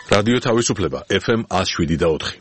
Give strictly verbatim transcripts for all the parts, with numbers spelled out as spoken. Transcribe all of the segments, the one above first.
რადიო თავისუფლება ეფ ემ one oh seven და four.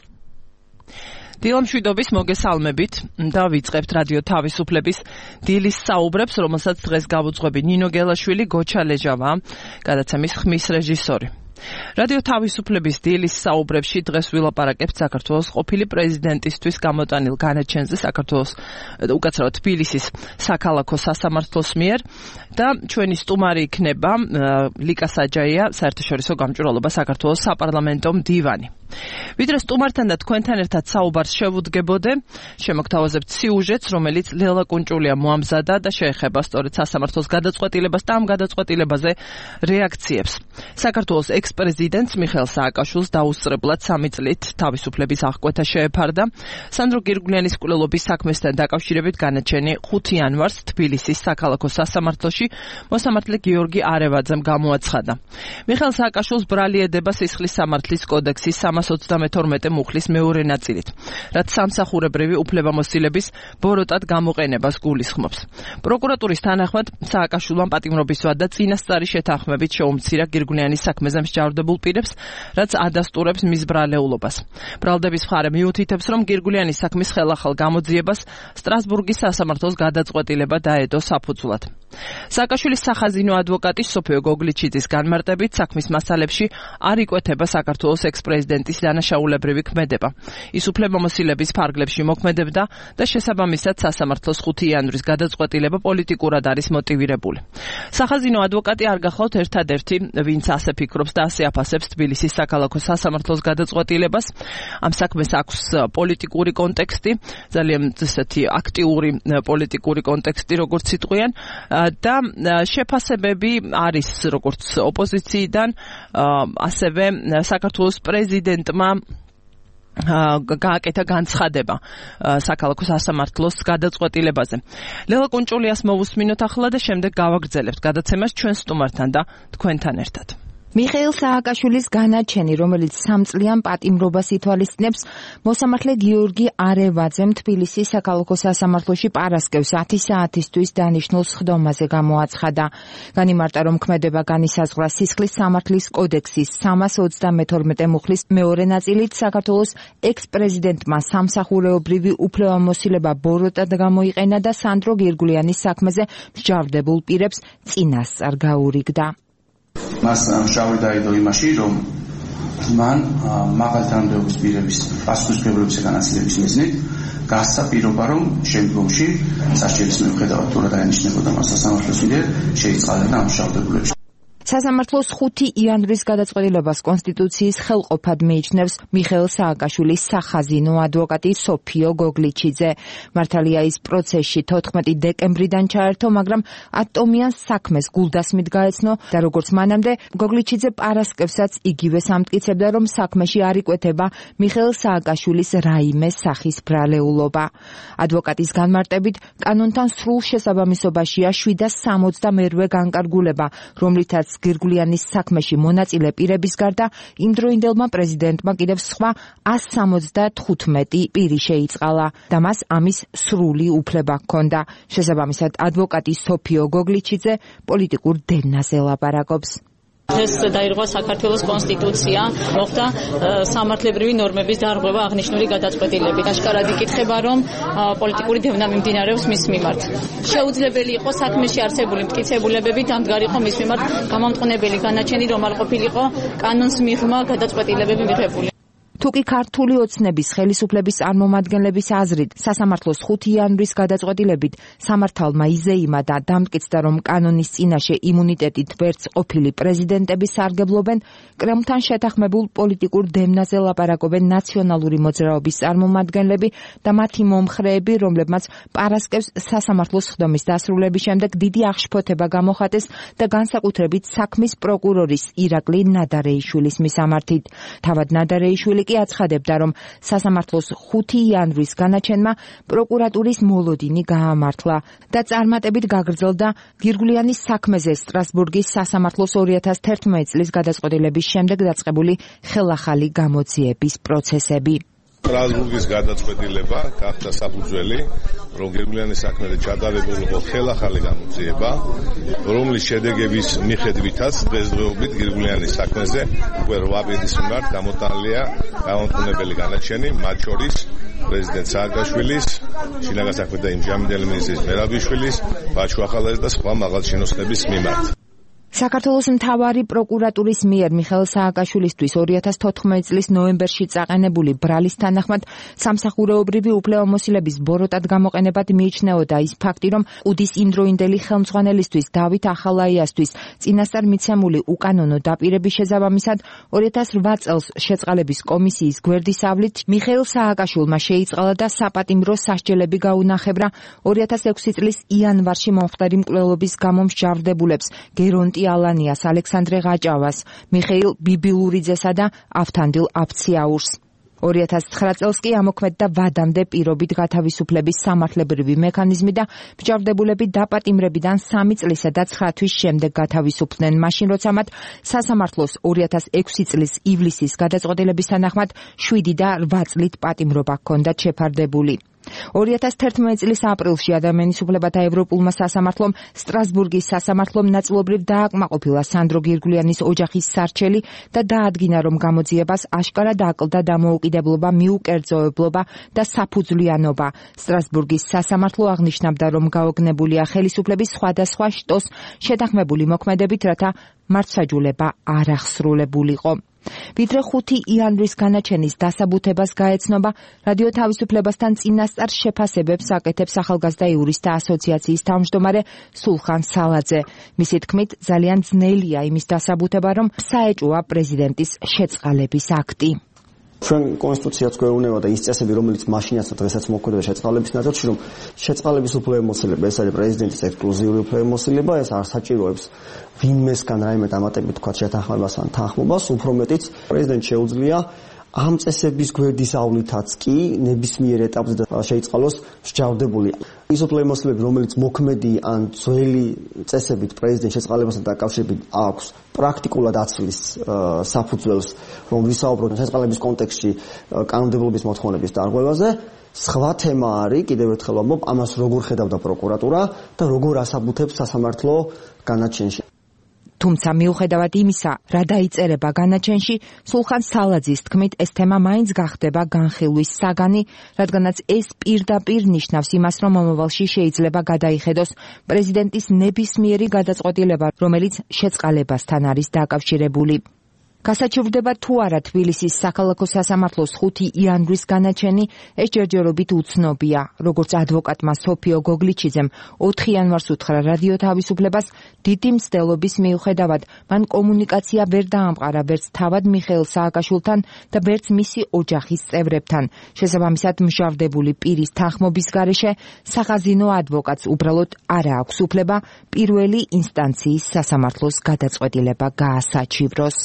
დილამშვიდობის მოგესალმებით და ვიწყებთ რადიო თავისუფლების დილის საუბრებს, რომელსაც დღეს გავუძღვები ნინო გელაშვილი, გოჩა ლეჟავა, გადაცემის ხმის რეჟისორი. რადიო თავისუფლების დილის საუბრებში დღეს ვილაპარაკებთ საქართველოს ყოფილი პრეზიდენტისთვის გამოტანილ განაჩენზე საქართველოს უკაცრავად თბილისის საქალაქო სასამართლოს მიერ და ჩვენი სტუმარი იქნება ლიკა საჯაია, საერთაშორისო გამჭვირვალობა საქართველოს საპარლამენტო მდივანი. ვიდრე სტუმართან და თქვენთან ერთად საუბარს შევუდგებოდე, შემოგთავაზებთ სიუჟეტს, რომელიც ლელა კუნჭულია მოამზადა და შეეხება სწორედ სასამართლოს გადაწყვეტილებას და ამ გადაწყვეტილებაზე რეაქციებს. საქართველოს ექს-პრეზიდენტს მიხეილ სააკაშვილს დაუსწრებლად სამი წლით თავისუფლების აღკვეთა შეეფარდა. სანდრო გირგვლიანის მკვლელობის საქმესთან დაკავშირებით განაჩენი ხუთი იანვარს თბილისის საქალაქო სასამართლოში მოსამართლე გიორგი არევაძემ გამოაცხადა. მიხეილ სააკაშვილს ბრალი ედება სისხლის სამართლის კოდექსის სამას ოცდამეთორმეტე მუხლის მეორე ნაწილით, რაც სამსახურებრივი უფლებამოსილების ბოროტად გამოყენებას გულისხმობს. პროკურატურის თანახმად სააკაშვილმა პატიმრობისვა და წინასწარი შეთანხმებით შეუმცირა გირგვლიანის საქმეზე მსჯავრდებულ პირებს, რაც ადასტურებს მის ბრალეულობას. ბრალდების მხარე მიუთითებს, რომ გირგვლიანის საქმის ხელახალ გამოძიებას სტრასბურგის სასამართლოს გადაწყვეტილება დაედო საფუძვლად. სააკაშვილის სახაზინო ადვოკატი სოფიო გოგლიჩიძის განმარტებით, საქმის მასალებში არ იკვეთება საქართველოს ექს-პრეზიდენტის დანაშაულებრივი ქმედება. ის უფლებამოსილების ფარგლებში მოქმედებდა და შესაბამისად სასამართლოს ხუთი იანვრის გადაწყვეტილება პოლიტიკურად არის მოტივირებული. სახაზინო ადვოკატი არ გახლავთ ერთადერთი, ვინც ასე ფიქრობს და ასე აფასებს თბილისის საქალაქო სასამართლოს გადაწყვეტილებას. ამ საქმეს აქვს პოლიტიკური კონტექსტი, ძალიან ესეთი აქტიური პოლიტიკური კონტექსტი, როგორც იტყვიან, და შეფასებები არის როგორც ოპოზიციიდან, ასევე საქართველოს პრეზიდენტმა გააკეთა განცხადება საქალაქო სასამართლოს გადაწყვეტილებაზე. ლელა კუნჭულიას მოვუსმინოთ ახლა და შემდეგ გავაგრძელებთ გადაცემას ჩვენ სტუმართან და თქვენთან ერთად. მიხეილ სააკაშვილის განაჩენი, რომელიც სამწლიან პატიმრობას ითვალისწინებს, მოსამართლე გიორგი არევაძემ თბილისის საქალაქო სასამართლოში პარასკევს ათი საათისთვის დანიშნულ სხდომაზე გამოაცხადა. განიმარტა, რომ ქმედება განისაზღვრა სისხლის სამართლის კოდექსის სამას ოცდამეთორმეტე მუხლის მეორე ნაწილით საქართველოს ექს-პრეზიდენტმა სამსახურეობრივი უფლებამოსილება ბოროტად გამოიყენა და სანდრო გირგვლიანის საქმეზე მსჯავრდებულ პირებს წინასწარ გაურიგდა. მას შავი დაიდო იმაში, რომ მან მაღალი თანამდებობის პირების პასუხისმგებლობის განაცდილების მიზნით გასცა პირობა, რომ შემდგომში სასჯელის მიუხედავად თუ რა დაენიშნებოდა მას სასამართლოს მიერ შეიწყალა და ამშავდებულებში. სასამართლოს ხუთი იანვრის გადაწყვეტილებას კონსტიტუციის ხელყოფად მიიჩნევს მიხეილ სააკაშვილის სახაზინო ადვოკატი სოფიო გოგლიჩიძე. მართალია ის პროცესში თოთხმეტი დეკემბრიდან ჩაერთო, მაგრამ ატომიან საქმეს გულდასმით გაეცნო და როგორც მანამდე გოგლიჩიძე პარასკევსაც იგივე ამტკიცებდა, რომ საქმეში არ იკვეთება მიხეილ სააკაშვილის რაიმე სახის ბრალეულობა. ადვოკატის განმარტებით, კანონთან სრულ შესაბამისობაშია შვიდას სამოცდამერვე განკარგულება, რომლითაც გირგვლიანის საქმეში მონაწილე პირების გარდა იმდროინდელმა პრეზიდენტმა კიდევ სხვა ას სამოცდათხუთმეტი პირი შეიწყალა და მას ამის სრული უფლება ჰქონდა. შესაბამისად, ადვოკატი სოფიო გოგლიჩიძე პოლიტიკურ დევნაზე ლაპარაკობს. ეს დაირღვა საქართველოს კონსტიტუცია, მოხდა სამართლებრივი ნორმების დარღვევა აღნიშნული გადაწყვეტილებით. აშკარად იკითხება, რომ პოლიტიკური დევნა მიმდინარეობს მის მიმართ. შეუძლებელი იყო საქმეში არსებული მტკიცებულებები დამდგარიყო მის მიმართ გამამტყუნებელი განაჩენი, რომ არ ყოფილიყო კანონს მიღმა გადაწყვეტილებები მიღებული. თუკი ქართული ოცნების ხელისუფლების წარმომადგენლების აზრით სასამართლოს ხუთი იანვრის გადაწყვეტილებით სამართალმა იზეიმა და დამტკიცდა, რომ კანონის წინაშე იმუნიტეტით ვერც ყოფილი პრეზიდენტები სარგებლობენ, კრემლთან შეთანხმებულ პოლიტიკურ დევნაზე ლაპარაკობენ ნაციონალური მოძრაობის წარმომადგენლები და მათი მომხრეები, რომლებმაც პარასკევს სასამართლოს სხდომის დასრულების შემდეგ დიდი აღშფოთება გამოხატეს და განსაკუთრებით საქმის პროკურორის ირაკლი ნადარეიშვილის მისამართით. თავად ნადარეიშვილი კი აცხადებდა, რომ სასამართლოს ხუთი იანვრის განაჩენმა პროკურატურის მოლოდინი გაამართლა და წარმატებით გაგრძელდა გირგვლიანის საქმეზე სტრასბურგის სასამართლოს ორი ათას თერთმეტი წლის გადაწყვეტილების შემდეგ დაწყებული ხელახალი გამოძიების პროცესები. სტრასბურგის გადაწყვეტილება გახდა საფუძველი, რომ გირგვლიანის საქმეზე ჩატარებულიყო ხელახალი გამოძიება, რომლის შედეგების მიხედვითაც დღესდღეობით გირგვლიანის საქმეზე უკვე რვა პირის მიმართ გამოტანილია გამომხნეველი განაჩენი, მათ შორის პრეზიდენტ სააკაშვილის, შინაგან საქმეთა იმჟამინდელი მინისტრის მერაბიშვილის, ბაჩუ ახალაძის და სხვა მაღალჩინოსნების მიმართ. საქართველოს მთავარი პროკურატურის მიერ მიხეილ სააკაშვილისთვის ორი ათას თოთხმეტი წლის ნოემბერში წაყენებული ბრალის თანახმად სამსახურეობრივი უფლებამოსილების ბოროტად გამოყენებად მიიჩნეოდა ის ფაქტი, რომ ყუდის იმდროინდელი ხელმძღვანელისთვის დავით ახალაიასთვის წინასწარ მიცემული უკანონო დაპირების შესაბამისად ორი ათას რვა წელს შეწყალების კომისიის გვერდისავლით მიხეილ სააკაშვილმა შეიწყალა და საპატიმრო სასჯელები გაუნახევრა ორი ათას ექვსი წლის იანვარში მომხდარი მკვლელობის გამო მსჯავრდებულებს გერონტი ალანიას, ალექსანდრე ღაჭავას, მიხეილ ბიბილურიძესა და ავთანდილ აფციაურს. ორი ათას ცხრა წელს კი ამოქმედდა ვადამდე პირობით გათავისუფლების სამართლებრივი მექანიზმი და მსჯავრდებულები დაპატიმრებიდან სამი წლისა და ცხრა თვის შემდეგ გათავისუფლდნენ, მაშინ როცა მათ სასამართლოს ორი ათას ექვსი წლის ივლისის გადაწყვეტილების თანახმად შვიდი და რვა წლით პატიმრობა ჰქონდათ შეფარდებული. ორი ათას თერთმეტი წლის აპრილში ადამიანის უფლებათა ევროპულმა სასამართლომ სტრასბურგის სასამართლომ ნაწილობრივ დააკმაყოფილა სანდრო გირგვლიანის ოჯახის სარჩელი და დაადგინა, რომ გამოძიებას აშკარად აკლდა დამოუკიდებლობა, მიუკერძოებლობა და საფუძვლიანობა. სტრასბურგის სასამართლო აღნიშნავდა, რომ გაოგნებულია ხელისუფლების სხვადასხვა შტოს შეთანხმებული მოქმედებით, რათა მართლმსაჯულება არ აღსრულებულიყო. ვიდრე ხუთი იანვრის განაჩენის დასაბუთებას გაეცნობა, რადიო თავისუფლებასთან წინასწარ შეფასებებს აკეთებს ახალგაზრდა იურისტთა ასოციაციის თავმჯდომარე სულხან სალაძე. მისი თქმით, ძალიან ძნელია იმის დასაბუთება, რომ საეჭვოა პრეზიდენტის შეწყალების აქტი. ჩვენ კონსტიტუციაც გვეუბნება და ის წესები, რომელიც მაშინაც და დღესაც მოქმედდება შეწყალების ნაწილში, რომ შეწყალების უფლებამოსილება ეს არის პრეზიდენტის ექსკლუზიური უფლებამოსილება, ეს არ საჭიროებს ვინმესგან რაიმე დამატებით თქვა შეთანხმებას ან თანხმობას, უფრო მეტიც პრეზიდენტს შეუძლია ამ წესების გვერდისავლითაც კი ნებისმიერ ეტაპზე შეიწყალოს მსჯავრდებული. ის უფლებამოსილები, რომელიც მოქმედი ან ძველი წესებით პრეზიდენტის შეწყალებასთან დაკავშირებით აქვს პრაქტიკულად აცვლის საფუძველს, რომ ვისაუბროთ შეწყალების კონტექსტში კანონმდებლობის მოთხოვნების დარღვევაზე. სხვა თემა არის, კიდევ ერთხელ ვამბობ, ამას როგორ ხედავდა პროკურატურა და როგორ ასაბუთებს სასამართლო განაჩენში. თუმცა მიუხედავად იმისა, რა დაიწერება განაჩენში, სულხან სალაძის თქმით, ეს თემა მაინც გახდება განხილვის საგანი, რადგანაც ეს პირდაპირ ნიშნავს იმას, რომ მომავალში შეიძლება გადაიხედოს პრეზიდენტის ნებისმიერი გადაწყვეტილება, რომელიც შეწყალებასთან არის დაკავშირებული. გასაჩივრდება თუ არა თბილისის საქალაქო სასამართლოს ხუთი იანვრის განაჩენი, ეს ჯერჯერობით უცნობია. როგორც ადვოკატმა სოფიო გოგლიჩიძემ ოთხი იანვარს უთხრა რადიო თავისუფლებას, დიდი მცდელობის მიუხედავად, მან კომუნიკაცია ვერ დაამყარა ვერც თავად მიხეილ სააკაშვილთან და ვერც მისი ოჯახის წევრებთან. შესაბამისად, მსჯავრდებული პირის თანხმობის გარეშე სახაზინო ადვოკატს უბრალოდ არ აქვს უფლება პირველი ინსტანციის სასამართლოს გადაწყვეტილება გაასაჩივროს.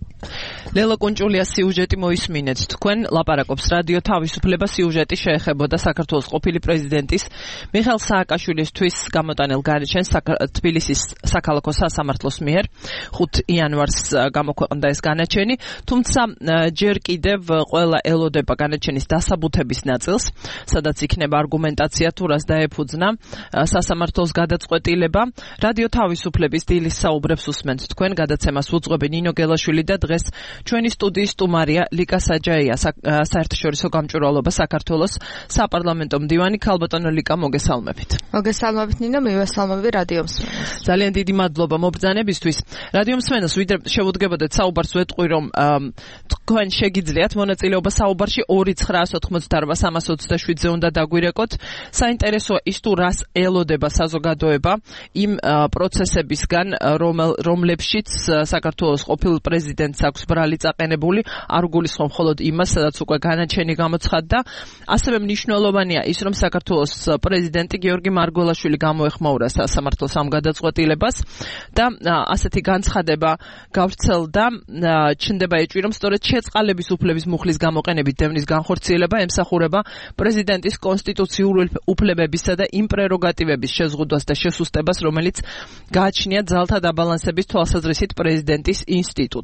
ლელა კუნჭულიას სიუჟეტი მოისმინეთ. თქვენ ლაპარაკობს რადიო თავისუფლება. სიუჟეტი შეეხებოდა საქართველოს ყოფილი პრეზიდენტის მიხეილ სააკაშვილისთვის გამოტანილ განაჩენს თბილისის საქალაქო სასამართლოს მიერ ხუთი იანვარს გამოქვეყნდა ეს განაჩენი, თუმცა ჯერ კიდევ ყველა ელოდება განაჩენის დასაბუთების ნაწილს, სადაც იქნება არგუმენტაცია თუ რას დაეფუძნა სასამართლოს გადაწყვეტილება. რადიო თავისუფლების დილის საუბრებს უსმენთ თქვენ, გადაცემას უძღვები ნინო გელაშვილი და დღეს ჩვენი სტუდიის სტუმარია ლიკა საჯაია, საერთაშორისო გამჭვირვალობა საქართველოს საპარლამენტო მდივანი. ქალბატონო ლიკა, მოგესალმებით. მოგესალმებით ნინო, მივესალმები რადიო მსმენელს. ძალიან დიდი მადლობა მობრძანებისთვის. რადიო მსმენელს ვიდრე შევუდგებოდეთ საუბარს ვეტყვი, რომ თქვენ შეგიძლიათ მონაწილეობა საუბარში ორი ცხრა ოთხმოცდაარბა სამას ოცდაშვიდზე უნდა დაგვირეკოთ. საინტერესოა ის თუ რას ელოდება საზოგადოება იმ პროცესებისგან, რომლებშიც საქართველოს ყოფილ პრეზიდენტს აქვს ბრალი წაყენებული, არ გულისხმობ მხოლოდ იმას, სადაც უკვე განაჩენი გამოცხადდა. ასევე მნიშვნელოვანია ის, რომ საქართველოს პრეზიდენტი გიორგი მარგველაშვილი გამოეხმაურა სასამართლოს ამ გადაწყვეტილებას და ასეთი განცხადება გავრცელდა. ჩნდება ეჭვი, რომ სწორედ შეწყალების უფლების მუხლის გამოყენებით დევნის განხორციელება ემსახურება პრეზიდენტის კონსტიტუციური უფლებებისა და იმ პრეროგატივების შეზღუდვას და შესუსტებას, რომელიც გააჩნია ძალთა დაბალანსების თვალსაზრისით პრეზიდენტის ინსტიტუტს.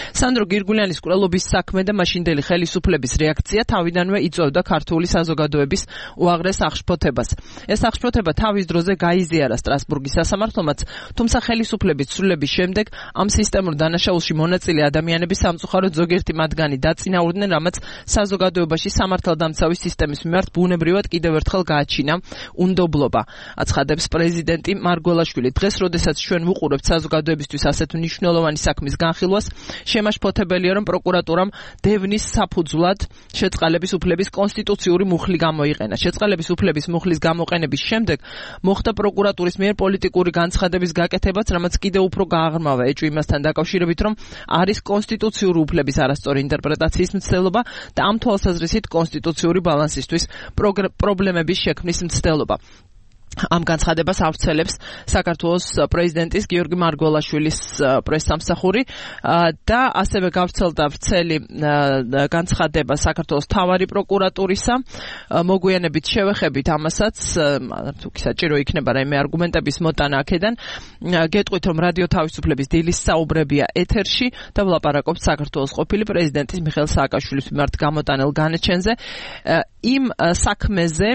სანდრო გირგულიანის კვლელობის საქმე და მაშინდელი ხელისუფლების რეაქცია თავიდანვე იწვევდა ქართული საზოგადოების უაღრეს აღშფოთებას. ეს აღშფოთება თავის დროზე გაიზიარა სტრასბურგის სასამართლომაც, თუმცა ხელისუფლების ცვლილების შემდეგ ამ სისტემურ დანაშაულში მონაწილე ადამიანების სამწუხაროდ ზოგიერთი მათგანი დაწინაურდნენ, რამაც საზოგადოებაში სამართალდამცავი სისტემის მიმართ ბუნებრივად კიდევ ერთხელ გააჩინა უნდობლობა. აცხადებს პრეზიდენტი მარგველაშვილი. დღეს, როდესაც ჩვენ ვუყურებთ საზოგადოებისთვის ასეთ მნიშვნელოვანი საქმის განხილვას, შემაშფოთებელია, რომ პროკურატურამ დევნის საფუძვლად შეწყალების უფლების კონსტიტუციური მუხლი გამოიყენა. შეწყალების უფლების მუხლის გამოყენების შემდეგ მოხდა პროკურატურის მიერ პოლიტიკური განცხადების გაკეთებაც, რამაც კიდევ უფრო გააღრმავა ეჭვი იმასთან დაკავშირებით, რომ არის კონსტიტუციური უფლების არასწორი ინტერპრეტაციის მცდელობა და ამ თვალსაზრისით კონსტიტუციური ბალანსისთვის პრობლემების შექმნის მცდელობა. ამ განცხადებას ავრცელებს საქართველოს პრეზიდენტის გიორგი მარგველაშვილის პრესსამსახური და ასევე გავრცელდა ვრცელი განცხადება საქართველოს მთავარი პროკურატურისა. მოგვიანებით შევეხებით ამასაც, თუკი საჭირო იქნება რაიმე არგუმენტების მოტანა აქედან, გეტყვით, რომ რადიო თავისუფლების დილის საუბრებია ეთერში და ვლაპარაკობთ საქართველოს ყოფილი პრეზიდენტის მიხეილ სააკაშვილის მიმართ გამოტანილ განაჩენზე. იმ საქმეზე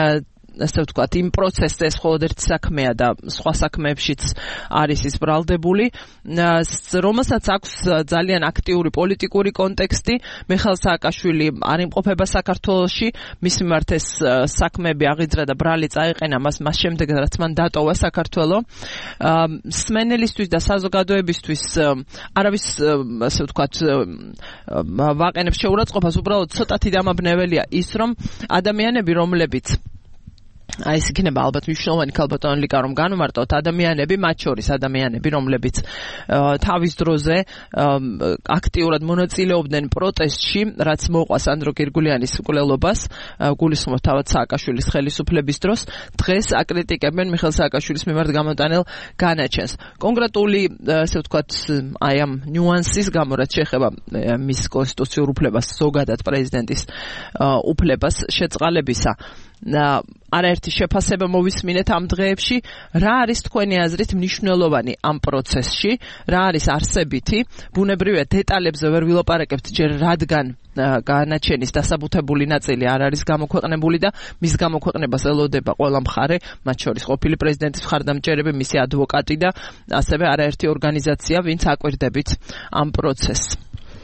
ასე ვთქვათ, იმ პროცესზე ეს მხოლოდ ერთი საქმეა და სხვა საქმეებშიც არის ის ბრალდებული, რომელსაც აქვს ძალიან აქტიური პოლიტიკური კონტექსტი. მიხეილ სააკაშვილი არ იმყოფება საქართველოში, მის მიმართ ეს საქმეები აღიძრა და ბრალი წაიყენა მას მას შემდეგ, რაც მან დატოვა საქართველო. მსმენელისთვის და საზოგადოებისთვის არავის, ასე ვთქვათ, ვაყენებს შეურაცხყოფას, უბრალოდ ცოტათი დამაბნეველია ის, რომ ადამიანები, რომლებიც აი ეს იქნება ალბათ მნიშვნელოვანი ქალბატონ ლიკა რომ განვმარტოთ, ადამიანები, მათ შორის ადამიანები, რომლებიც თავის დროზე აქტიურად მონაწილეობდნენ პროტესტში, რაც მოყვა სანდრო გირგულიანის მკვლელობას, გულისხმობ თავად სააკაშვილის ხელისუფლების დროს, დღეს აკრიტიკებენ მიხეილ სააკაშვილის მიმართ გამოტანილ განაჩენს. კონკრეტული, ასე ვთქვათ, აი ამ ნიუანსის გამო, რაც შეეხება მის კონსტიტუციურ უფლებას, ზოგადად პრეზიდენტის უფლებას შეწყალებისა, არაერთი შეფასება მოვისმინეთ ამ დღეებში. რა არის თქვენი აზრით მნიშვნელოვანი ამ პროცესში, რა არის არსებითი? ბუნებრივია დეტალებზე ვერ ვილაპარაკებთ ჯერ, რადგან განაჩენის დასაბუთებული ნაწილი არ არის გამოქვეყნებული და მის გამოქვეყნებას ელოდება ყველა მხარე, მათ შორის ყოფილი პრეზიდენტის მხარდამჭერები, მისი ადვოკატი და ასევე არაერთი ორგანიზაცია, ვინც აკვირდებით ამ პროცესს.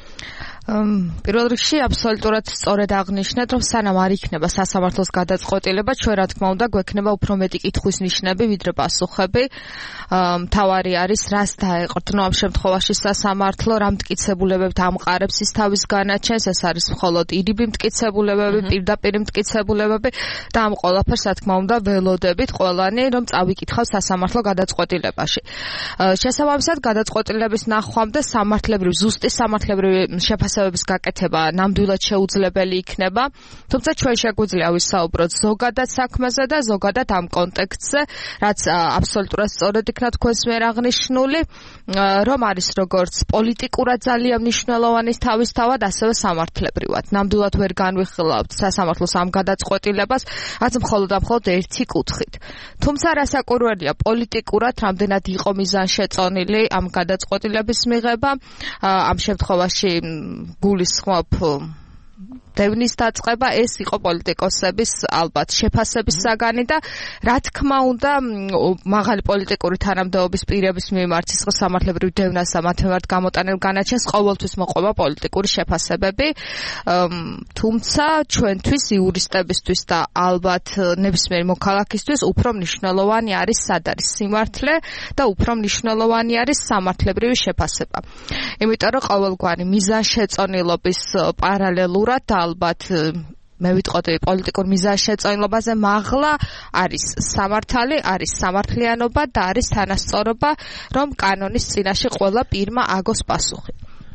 პირველ რიგში აბსოლუტურად სწორედ აღნიშნეთ, რომ სანამ არ იქნება სასამართლოს გადაწყვეტილება, ჩვენ რა თქმა უნდა გვექნება უფრო მეტი კითხვის ნიშნები, ვიდრე პასუხები. მთავარი არის, რას დაეყრდნო ამ შემთხვევაში სასამართლო, რა მტკიცებულებებთ ამყარებს ის თავის განაჩენს, ეს არის მხოლოდ ირიბი მტკიცებულებები, პირდაპირ მტკიცებულებები და ამ ყველაფერს რა თქმა უნდა ველოდებით ყველანი, რომ წავიკითხავ სასამართლო გადაწყვეტილებაში. შესაბამისად, გადაწყვეტილების ნახვამდე სამართლებრივ, ზუსტი სამართლებრივი შეფასებების გაკეთება ნამდვილად შეუძლებელი იქნება, თუმცა ჩვენ შეგვიძლია ვისაუბროთ ზოგადად საქმეზე და ზოგადად ამ კონტექსტზე, რაც აბსოლუტურად სწორედ იქნა თქვენს მიერ აღნიშნული, რომ არის როგორც პოლიტიკურად ძალიან მნიშვნელოვანი თავისთავად, ასევე სამართლებრივად. ნამდვილად ვერ განვიხილავთ სასამართლოს ამ გადაწყვეტილებას, რაც მხოლოდ და მხოლოდ ერთი კუთხით. თუმცა რასაკვირველია, პოლიტიკურად რამდენად იყო მიზანშეწონილი ამ გადაწყვეტილების მიღება, ამ შემთხვევაში გულისხმობ დევნის დაწყება, ეს იყო პოლიტიკოსების ალბათ შეფასების საგანი და რა თქმა უნდა მაღალი პოლიტიკური თანამდებობის პირების მიმართ სისხლის სამართლებრივ დევნას და მათ მიმართ გამოტანილ განაჩენს ყოველთვის მოყვება პოლიტიკური შეფასებები, თუმცა ჩვენთვის იურისტებისთვის და ალბათ ნებისმიერ მოქალაქისთვის უფრო მნიშვნელოვანი არის სად არის სიმართლე და უფრო მნიშვნელოვანი არის სამართლებრივი შეფასება. იმიტომ რომ ყოველგვარი მიზანშეწონილობის პარალელურად და ალბათ მე ვიტყოდი პოლიტიკურ მიზანშეწონილობაზე მაღლა არის სამართალი, არის სამართლიანობა და არის თანასწორობა, რომ კანონის წინაშე ყველა პირმა აგოს პასუხი.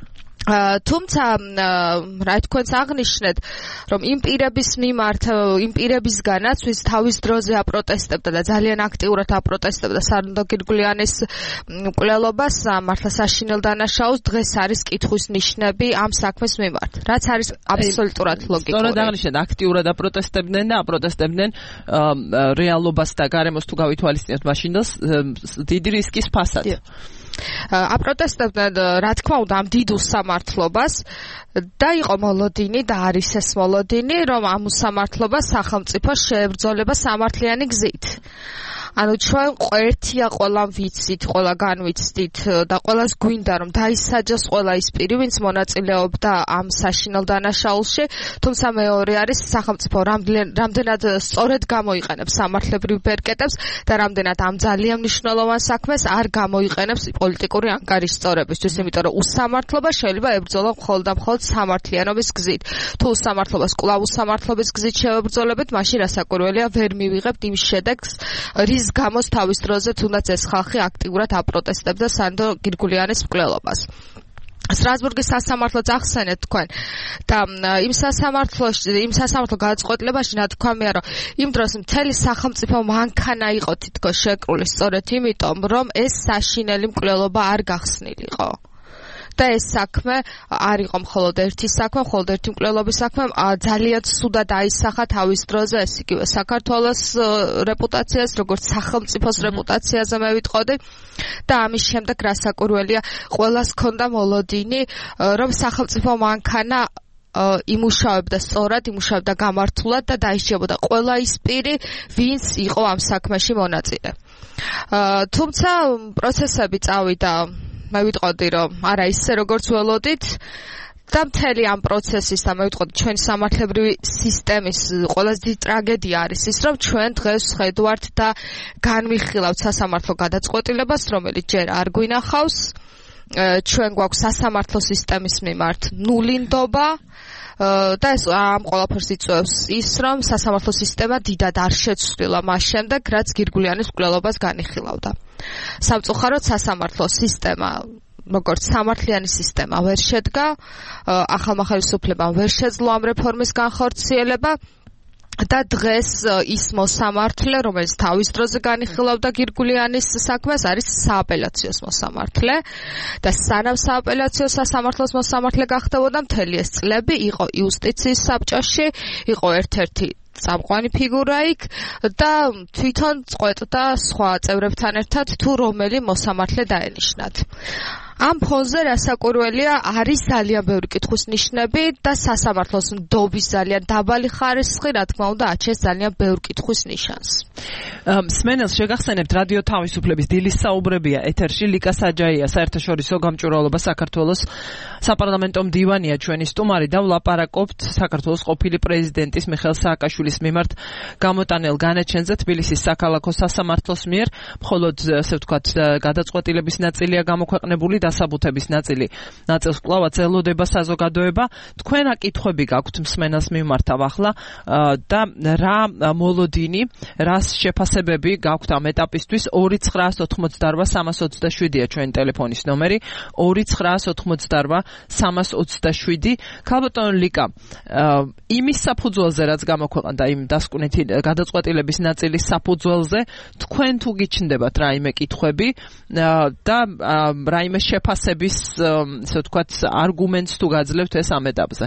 თუმცა რა თქვენს აღნიშნეთ, რომ იმ პირების მიმართ, იმ პირებისგანაც, ვის თავის დროზე აპროტესტებდა და ძალიან აქტიურად აპროტესტებდა სანდრო გირგულიანის მკვლელობას, მართლა საშინელ დანაშაულს, დღეს არის კითხვის ნიშნები ამ საქმის მიმართ, რაც არის აბსოლუტურად ლოგიკური. სწორად აღნიშნეთ, აქტიურად აპროტესტებდნენ და აპროტესტებდნენ რეალობას და გარემოს თუ გავითვალისწინებთ მაშინ და დიდი რისკის ფასად. აპროტესტებდნენ, რა თქმა უნდა, ამ დიდ უსამართლობას და იყო მოლოდინი და არის ეს მოლოდინი, რომ ამ უსამართლობას სახელმწიფო შეებრძოლება სამართლიანი გზით. ანუ ჩვენ ერთია ყველამ ვიცით, ყველა განვიცდით და ყველას გვინდა რომ დაისაჯოს ყველა ის პირი, ვინც მონაწილეობდა ამ საშინელ დანაშაულში, თუმცა მეორე არის სახელმწიფო რამდენად სწორედ გამოიყენებს სამართლებრივ ბერკეტებს და რამდენად ამ ძალიან მნიშვნელოვან საქმეს არ გამოიყენებს პოლიტიკური ანგარიშსწორებისთვის, იმიტომ რომ უსამართლობა შეიძლება ებრძოლა მხოლოდ და მხოლოდ სამართლიანობის გზით. თუ უსამართლობას კვლავ უსამართლობის გზით შევებრძოლებით, მაშინ რასაკვირველია ვერ მივიღებთ იმ შედეგს, რის გამოს თავის დროზე თუნდაც ეს ხალხი აქტიურად აპროტესტებდა სანდო გირგულიანის მკვლელობას. სტრასბურგის სასამართლოც ახსენეთ თქვენ და იმ სასამართლოში, იმ სასამართლო გადაწყვეტილებაში ნათქვამია, რომ იმ დროს მთელი სახელმწიფო მანქანა იყო თითქოს შეკრული სწორედ იმიტომ, რომ ეს საშინელი მკვლელობა არ გახსნილიყო. და ეს საქმე არ იყო მხოლოდ ერთი საქმე, მხოლოდ ერთი მკვლელობის საქმე, ძალიან ცუდად აისახა თავის დროზე ეს იგივე საქართველოს რეპუტაციას, როგორც სახელმწიფოს რეპუტაციაზე მე ვიტყოდი და ამის შემდეგ რასაკვირველია, ყველას ჰქონდა მოლოდინი, რომ სახელმწიფო მანქანა იმუშავებდა სწორად, იმუშავებდა გამართულად და დაიშიებოდა ყველა ის პირი, ვინც იყო ამ საქმეში მონაწილე. თუმცა პროცესები წავიდა, მე ვიტყოდი, რომ არა ისე როგორც ველოდით და მთელი ამ პროცესის და მე ვიტყოდი ჩვენი სამართლებრივი სისტემის ყველაზე დიდი ტრაგედია არის ის, რომ ჩვენ დღეს ხედავთ და განვიხილავთ სასამართლო გადაწყვეტილებას, რომელიც ჯერ არ გვინახავს, ჩვენ გვაქვს სასამართლო სისტემის მიმართ ნულინდობა და ეს ამ ყველაფერს იწვევს ის, რომ სასამართლო სისტემა დიდად არ შეცვლილა მას შემდეგ, რაც გირგულიანის მკვლელობას განიხილავდა. სამწუხაროდ სასამართლო სისტემა, როგორც სამართლიანი სისტემა ვერ შედგა, ახალმა ხელისუფლებამ ვერ შეძლო ამ რეფორმის განხორციელება და დღეს ის მოსამართლე, რომელიც თავის დროზე განიხილავდა გირგულიანის საქმეს, არის სააპელაციოს მოსამართლე და სანამ სააპელაციო სასამართლოს მოსამართლე გახდებოდა მთელი ეს წლები, იყო იუსტიციის საბჭოში, იყო ერთ-ერთი წამყვანი ფიგურა იქ და თვითონ წყვეტდა სხვა წევრებთან ერთად თუ რომელი მოსამართლე დაენიშნათ. ამ ფონზე რასაკვირველია, არის ძალიან ბევრი კითხვის ნიშნები და სასამართლოს ნდობის ძალიან დაბალი ხარისხი, რა თქმა უნდა, აჩენს ძალიან ბევრ კითხვის ნიშანს. სმენელს შეგახსენებთ, რადიო თავისუფლების დილის საუბრებია ეთერში, ლიკა საჯაია, საერთაშორისო გამჭვირვალობა საქართველოს საპარლამენტო მდივანია ჩვენი სტუმარი და ვლაპარაკობთ საქართველოს ყოფილი პრეზიდენტის მიხეილ სააკაშვილის მიმართ გამოტანილ განაჩენზე თბილისის საქალაქო სასამართლოს მიერ, მხოლოდ ასე ვთქვათ, გადაწყვეტილების ნაწილია გამოქვეყნებული, დასაბუთების ნაწილი ნაწილს კვლავაც ელოდება საზოგადოება. თქვენ აკითხვები გაქვთ მსმენელს მიმართავ ახლა და რა მოლოდინი, რას შეფასებები გაქვთ ამ ეტაპისთვის? ორი ცხრაას ოთხმოცდარვა სამას ოცდაშვიდია ჩვენი ტელეფონის ნომერი, ორი ცხრაას ოთხმოცდარვა სამას ოცდაშვიდი. ქალბატონო ლიკა, იმის საფუძველზე, რაც გამოქვეყნდა იმ დასკვნითი გადაწყვეტილების ნაწილის საფუძველზე, თქვენ თუ გიჩნდებათ რაიმე კითხვები და რაიმე შეფასების, ასე ვთქვათ, არგუმენტს თუ გაძლევთ ეს ამ ეტაპზე?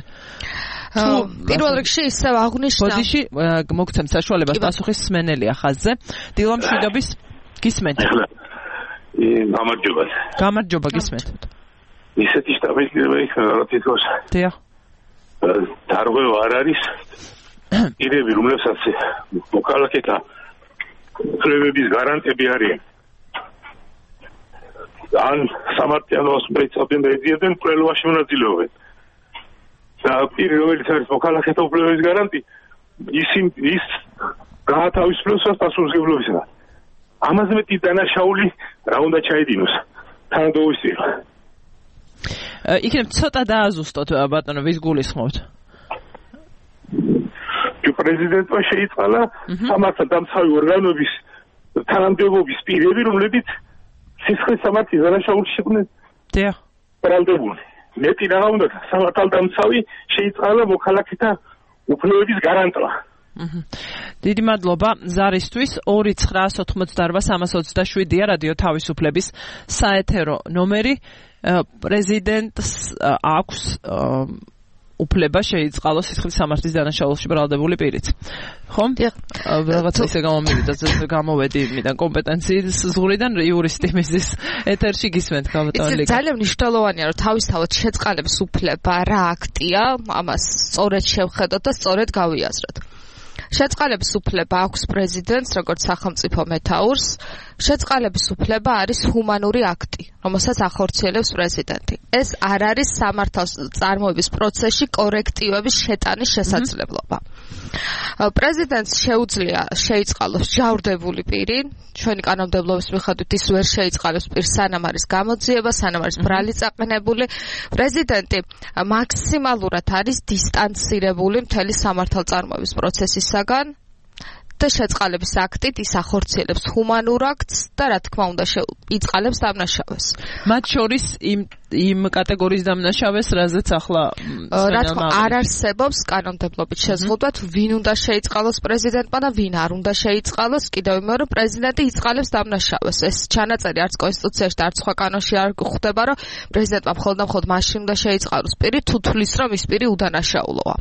პირველ რიგში ისევ აღნიშნა. ბოდიში მოგცემთ საშუალებას პასუხის სმენელია ხაზზე. დილა მშვიდობის გისმენთ. გამარჯობა. გამარჯობა გისმენთ. ისეთი შტაბის-ნებები იქნება, რა თითქოს. დიახ. დარღვევა არ არის. პირები, რომლებსაც მოქალაქეთა უფლებების გარანტები არის. ან სამართლიანობას მეცავდნენ და ეძიებდნენ, მკვლელობაში მონაწილეობენ. და პირი, რომელიც არის მოქალაქეთა უფლებების გარანტი, ისინი ის გაათავისუფლებს პასუხისმგებლობისგან. ამაზე მეტი დანაშაული რა უნდა ჩაედინოს თანადოისია. იქნებ ცოტა დააზუსტოთ, ბატონო, ვის გულისხმობთ? პრეზიდენტმა შეიწყალა სამართალდამცავი ორგანოების თანამდებობის პირები, რომლებიც სისხლის სამართლის დანაშაულში იყვნენ ბრალდებული. მეტი რა უნდა სამართალდამცავი შეიწყალა მოქალაქეთა უფლებების გარანტვა. დიდი მადლობა ზარისთვის. ორი ცხრაას ოთხმოცდარვა სამას ოცდაშვიდია რადიო თავისუფლების საეთერო ნომერი. პრეზიდენტს აქვს უფლება შეიწყალოს სისხლის სამართლის დანაშაულში ბრალდებული პირით. ხომ? რაღაცა ისე გამომივიდა, გამოვედი იმიდან კომპეტენციის ზღვრიდან იურისტი მისის ეთერში გისმენთ გამოტანილი. ძალიან მნიშვნელოვანია, რომ თავისთავად შეწყალების უფლება რა აქტია, ამას სწორედ შევხედოთ და სწორედ გავიაზროთ. შეწყალების უფლება აქვს პრეზიდენტს, როგორც სახელმწიფო მეთაურს. შეწყალების უფლება არის ჰუმანური აქტი, რომელსაც ახორციელებს პრეზიდენტი. ეს არ არის სამართალს წარმოების პროცესში კორექტივების შეტანის შესაძლებლობა. პრეზიდენტს შეუძლია შეიწყალოს ჯავრდებული პირი, ჩვენი კანონმდებლობის მიხედვით ის ვერ შეიწყალოს პირს, სანამ არის გამოძიება, სანამ არის ბრალი წაყენებული. პრეზიდენტი მაქსიმალურად არის დისტანცირებული მთელი სამართალწარმოების პროცესისაგან და შეწყალების აქტით ის ახორციელებს ჰუმანურ აქტს და რა თქმა უნდა იწყალებს დამნაშავეს. მათ შორის იმ იმ კატეგორიის დამნაშავეს, რაზეც ახლა რა თქმა არ არსებობს კანონმდებლობით შეზღუდვა, თუ ვინ უნდა შეიწყალოს პრეზიდენტმა და ვინ არ უნდა შეიწყალოს. კიდევ იმეორე, რომ პრეზიდენტი იწყალებს დამნაშავეს. ეს ჩანაწერი არც კონსტიტუციაში და არც სხვა კანონში არ გვხვდება, რომ პრეზიდენტმა მხოლოდ და მხოლოდ მაშინ უნდა შეიწყალოს პირი, თუ თulis რომ ის პირი უდანაშაულოა.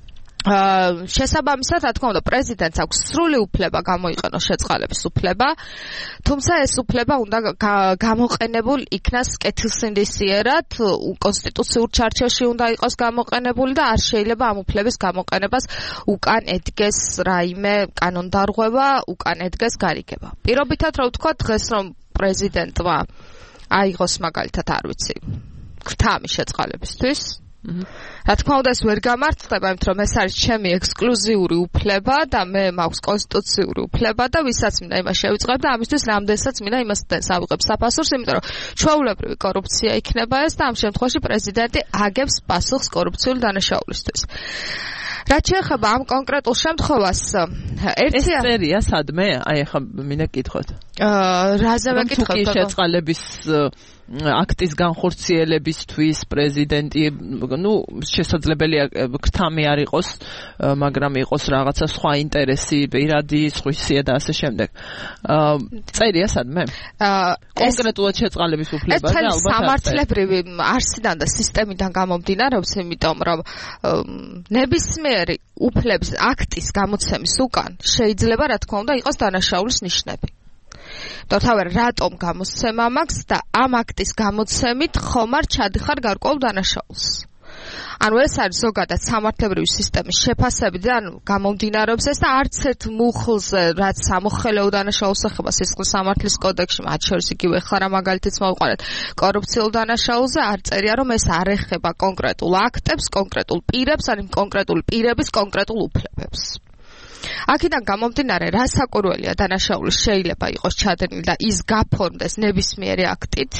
შესაბამისად, რა თქმა უნდა, პრეზიდენტს აქვს სრული უფლება გამოიყენოს შეწყალების უფლება, თუმცა ეს უფლება უნდა გამოყენებულ იქნას კეთილსინდისიერად, კონსტიტუციურ ჩარჩოში უნდა იყოს გამოყენებული და არ შეიძლება ამ უფლების გამოყენებას უკან ედგეს რაიმე კანონდარღვევა, უკან ედგეს გარიგება. პირობითად რა ვთქვა დღეს, რომ პრეზიდენტმა აიღოს მაგალითად, არ ვიცი, ქრთამი შეწყალებისთვის. რა თქმა უნდა ეს ვერ გამართლდება, იმიტომ რომ ეს არის ჩემი ექსკლუზიური უფლება და მე მაქვს კონსტიტუციური უფლება და ვისაც მინდა იმას შევიწყებ და ამისთვის რამდენსაც მინდა იმას ავიღებ საფასურს, იმიტომ რომ ჩვეულებრივი კორუფცია იქნება ეს და ამ შემთხვევაში პრეზიდენტი აგებს პასუხს კორუფციული დანაშაულისთვის. რაც შეეხება ამ კონკრეტულ შემთხვევას, ერთი ეს წერია სადმე? აი ახლა მინდა გკითხოთ. აა რაზე ვეკითხოთ? თუ კი შეწყალების აქტის განხორციელებისთვის პრეზიდენტი, ну, შესაძლებელია ქრთამი არ იყოს, მაგრამ იყოს რაღაცა სხვა ინტერესი, პირადი, სხვისია და ასე შემდეგ. აა წერია სადმე? აა კონკრეტულად შეწყალების უფლება და ალბათ სამართლებრივი არსიდან და სისტემიდან გამომდინარეობს, იმიტომ რომ ნებისმიერი უფლების აქტის გამოცემის უკან შეიძლება რა თქმა უნდა იყოს დანაშაულის ნიშნები. და თავარ რატომ გამოსცემა მაქვს და ამ აქტის გამოცემით ხომ არ ჩადიხარ გარკვეულ დანაშაულს. ანუ ეს არის ზოგადად სამართლებრივი სისტემის შეფასებიდან გამომდინარეობს ეს და არც ერთ მუხლზე, რაც სამოხელეო დანაშაულს ეხება სისხლის სამართლის კოდექსში, მათ შორის იგივე ახლა რა მაგალითიც მოვყარეთ, კორუფციულ დანაშაულზე არ წერია, რომ ეს არ ეხება კონკრეტულ აქტებს, კონკრეტულ პირებს, ან კონკრეტული პირების კონკრეტულ უფლებებს. აქედან გამომდინარე, რა საკურველია დანაშაული შეიძლება იყოს ჩადენილი და ის გაფორმდეს ნებისმიერი აქტით.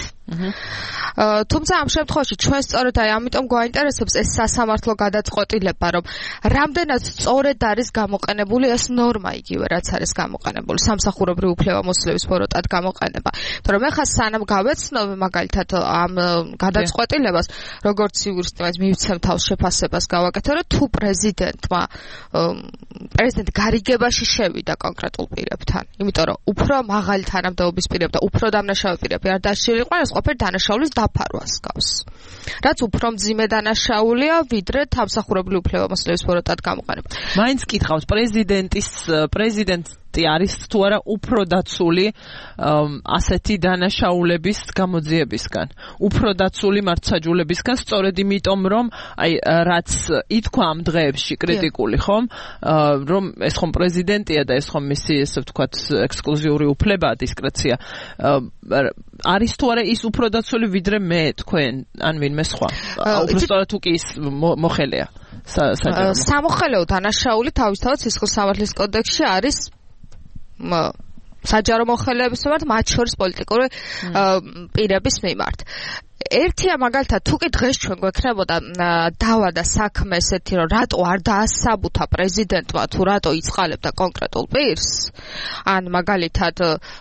თუმცა ამ შემთხვევაში ჩვენ სწორედ აი ამიტომ გვაინტერესებს ეს სასამართლო გადაწყვეტილება, რომ რამდენად სწორედ არის გამოყენებული ეს ნორმა იგივე, რაც არის გამოყენებული სამსახურებრივი უფლებამოსილების ფოროტად გამოყენება. იმიტომ რომ ეხლა სანამ გავეცნობ მაგალითად ამ გადაწყვეტილებას, როგორც იურისტი, მაინც მივცემ თავს შეფასებას გავაკეთე, რომ თუ პრეზიდენტმა პრეზიდენტი გარიგებაში შევიდა კონკრეტულ პირებთან, იმიტომ რომ უფრო მაღალი თანამდებობის პირები და უფრო დამნაშავე პირები არ დაშლიყვნენ, ეს ყოფილი დანაშაულის დაფარვას გავს. რაც უფრო მძიმე დანაშაულია, ვიდრე სამსახურებრივი უფლებამოსილების ფოროტად გამოყენება. მაინც კითხავს პრეზიდენტის პრეზიდენტი არის თუ არა უფრო დაცული ასეთი დანაშაულების გამოძიებისგან, უფრო დაცული მართლმსაჯულებისგან, სწორედ იმიტომ რომ აი რაც ითქვა ამ დღეებში კრიტიკული, ხომ, რომ ეს ხომ პრეზიდენტია და ეს ხომ მისი ესე ვთქვათ ექსკლუზიური უფლებაა, დისკრეცია, არის თუ არა ის უფრო დაცული ვიდრე მე თქვენ ან ვინმე სხვა, უბრალოდ თუ კი ის მოხელეა საჯარო. სამოხელეო დანაშაული თავისთავად სისხლის სამართლის კოდექსში არის საჯარო მოხელეების მიმართ, მათ შორის პოლიტიკური პირების მიმართ. ერთია მაგალითად, თუ კი დღეს ჩვენ გვექნებოდა დავა და საქმე ესეთი, რომ რატო არ დაასაბუთა პრეზიდენტმა, თუ რატო იწყალებდა კონკრეტულ პირს, ან მაგალითად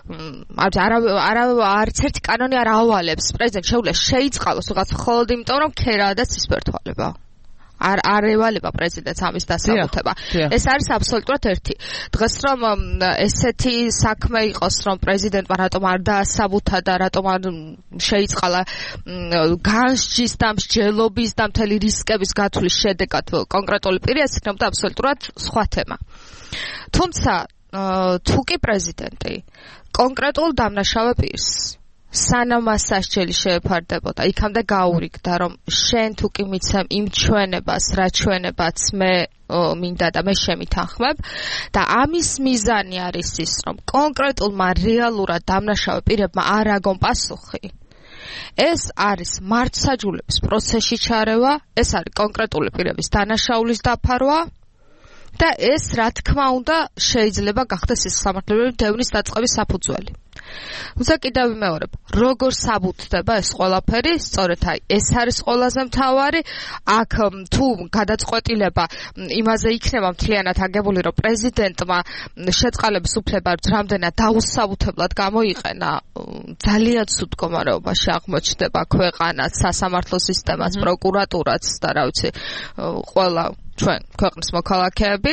არა არც ერთი კანონი არ ავალებს პრეზიდენტს შეუძლია შეიწყალოს რაღაც მხოლოდ იმიტომ, რომ ქერაა და ცისფერთვალება. არ არ ევალება პრეზიდენტს ამის დასაბუთება. ეს არის აბსოლუტურად ერთი. დღეს რომ ესეთი საქმე იყოს, რომ პრეზიდენტმა რატომ არ დაასაბუთა და რატომ არ შეიწყალა განსჯის და მსჯელობის და მთელი რისკების გათვლის შედეგად კონკრეტული პირი, ეს იქნებოდა აბსოლუტურად სხვა თემა. თუმცა თუ კი პრეზიდენტი კონკრეტულ დამნაშავე პირს სანამ მას სასჯელი შეეფარდებოდა, იქამდე გაურიგდა, რომ შენ თუ კი მიცემ იმ ჩვენებას, რა ჩვენებაც მე მინდა და მე შემითანხმებ და ამის მიზანი არის ის, რომ კონკრეტულმა რეალურად დამნაშავე პირებმა არ აგონ პასუხი. ეს არის მართლმსაჯულების პროცესში ჩარევა, ეს არის კონკრეტული პირების დანაშაულის დაფარვა და ეს რა თქმა უნდა შეიძლება გახდეს ის სამართლებრივი დევნის დაწყების საფუძველი. თუმცა კიდევ ვიმეორებ, როგორ საბუთდება ეს ყველაფერი, სწორედ აი ეს არის ყველაზე მთავარი. აქ თუ გადაწყვეტილება იმაზე იქნება მთლიანად აგებული, რომ პრეზიდენტმა შეწყალების უფლება რამდენად დაუსაბუთებლად გამოიყენა, ძალიან ცუდ მდგომარეობაში აღმოჩნდება ქვეყანაც, სასამართლო სისტემაც, პროკურატურაც და რა ვიცი, ყველა ჩვენ ქვეყნის მოქალაქეები.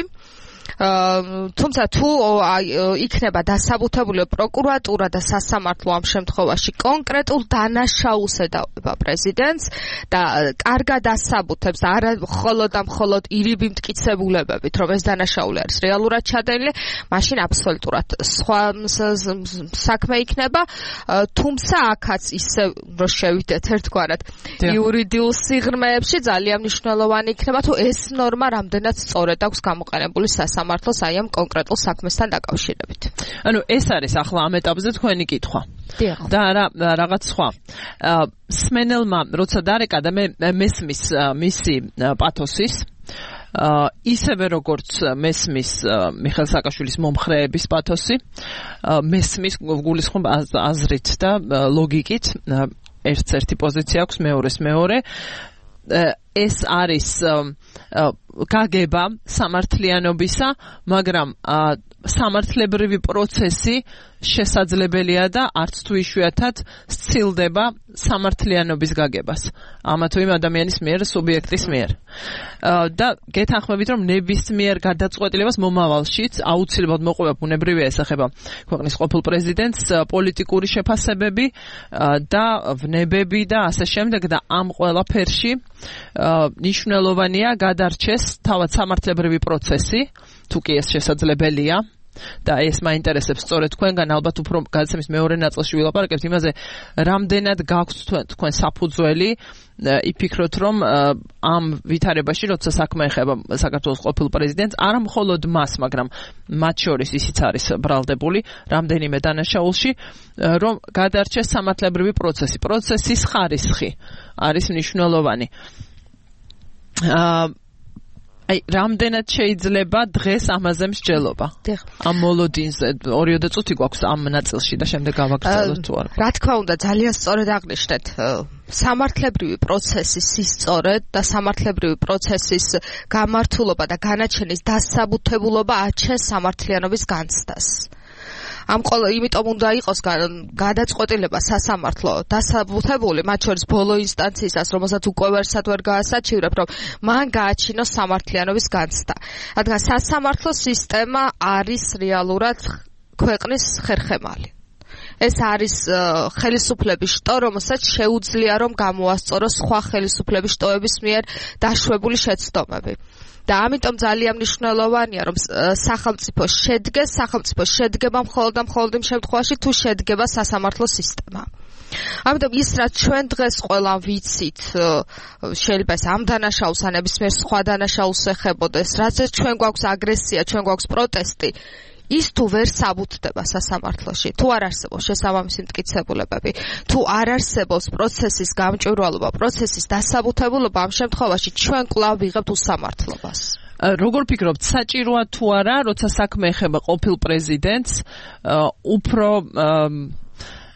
თუმცა თუ იქნება დასაბუთებული პროკურატურა და სასამართლო ამ შემთხვევაში კონკრეტულ დანაშაულს ედავება პრეზიდენტს და კარგად ასაბუთებს არა მხოლოდ და მხოლოდ ირიბი მტკიცებულებებით, რომ ეს დანაშაული არის რეალურად ჩადენილი, მაშინ აბსოლუტურად სხვა საქმე იქნება. თუმცა აქაც ისე რომ შევიდეთ ერთგვარად იურიდიულ სიღრმეებში ძალიან მნიშვნელოვანი იქნება, თუ ეს ნორმა რამდენად სწორად აქვს გამოყენებული სამართლოს აი ამ კონკრეტულ საქმესთან დაკავშირებით. ანუ ეს არის ახლა ამ ეტაპზე თქვენი კითხვა. და რა რაღაც სხვა. სმენელმა როცა დარეკა და მე მესმის მისი პათოსის ისევე როგორც მესმის მიხეილ სააკაშვილის მომხრეების პათოსი, მესმის გულისხმობ აზრით და ლოგიკით, ერთს ერთი პოზიცია აქვს, მეორეს მეორე. ეს არის გაგება სამართლიანობისა, მაგრამ სამართლებრივი პროცესი შესაძლებელია და არც თუ იშვიათად სცილდება სამართლიანობის გაგებას. ამა თუ იმ ადამიანის მიერ, სუბიექტის მიერ. და გეთანხმებით, რომ ნებისმიერ გადაწყვეტილებას მომავალშიც აუცილებლად მოყვება ბუნებრივია ესახება ქვეყნის ყოფილ პრეზიდენტს პოლიტიკური შეფასებები და ვნებები და ასე შემდეგ და ამ ყველაფერში ნიშნულოვანია გადარჩეს თავად სამართლებრივი პროცესი, თუ კი ეს შესაძლებელია. და ეს მაინტერესებს სწორედ თქვენგან, ალბათ უფრო გადაცემის მეორე ნაწილში ვილაპარაკებთ იმაზე, რამდენად გაქვთ თქვენ საფუძველი იფიქროთ, რომ ამ ვითარებაში, როცა საქმე ეხება საქართველოს ყოფილ პრეზიდენტს, არა მხოლოდ მას, მაგრამ მათ შორის ისიც არის ბრალდებული რამდენიმე დანაშაულში, რომ გადარჩეს სამართლებრივი პროცესი. პროცესის ხარისხი არის მნიშვნელოვანი. აა აი, რამდენად შეიძლება დღეს ამაზე მსჯელობა? ამ მოლოდინზე ორიოდე წუთი გვაქვს ამ ნაწილში და შემდეგ გავაგრძელოთ თუ არა. რა თქმა უნდა, ძალიან სწორად აღნიშნეთ. სამართლებრივი პროცესის სისწორე და სამართლებრივი პროცესის გამართულობა და განაჩენის დასაბუთებულობა აჩენს სამართლიანობის განცდას. ამ ყოველ იმიტომ უნდა იყოს გადაწყვეტილება სასამართლო დასაბუთებული, მათ შორის ბოლო ინსტანციისას, რომელსაც უკვე ვერსად ვერ გაასაჩივრებ, რომ მან გააჩინოს სამართლიანობის განცდა. რადგან სასამართლო სისტემა არის რეალურად ქვეყნის ხერხემალი. ეს არის ხელისუფლების შტო, რომელსაც შეუძლია რომ გამოასწოროს სხვა ხელისუფლების შტოების მიერ დაშვებული შეცდომები. და ამიტომ ძალიან მნიშვნელოვანია, რომ სახელმწიფო შედგეს, სახელმწიფო შედგება მხოლოდ და მხოლოდ იმ შემთხვევაში, თუ შედგება სასამართლო სისტემა. ამიტომ ის, რაც ჩვენ დღეს ყველამ ვიცით, შეიძლება ეს ამ დანაშაულს ან ნებისმიერ სხვა დანაშაულს ეხებოდეს, რაც ჩვენ გვაქვს აგრესია, ჩვენ გვაქვს პროტესტი, ის თუ ვერ საბუთდება სასამართლოში, თუ არ არსებობს შესაბამისი მტკიცებულებები, თუ არ არსებობს პროცესის გამჭვირვალობა, პროცესის დასაბუთებულობა, ამ შემთხვევაში ჩვენ კვლავ ვიღებთ უსამართლობას. როგორ ფიქრობთ, საჭიროა თუ არა, როცა საქმე ეხება ყოფილ პრეზიდენტს, უფრო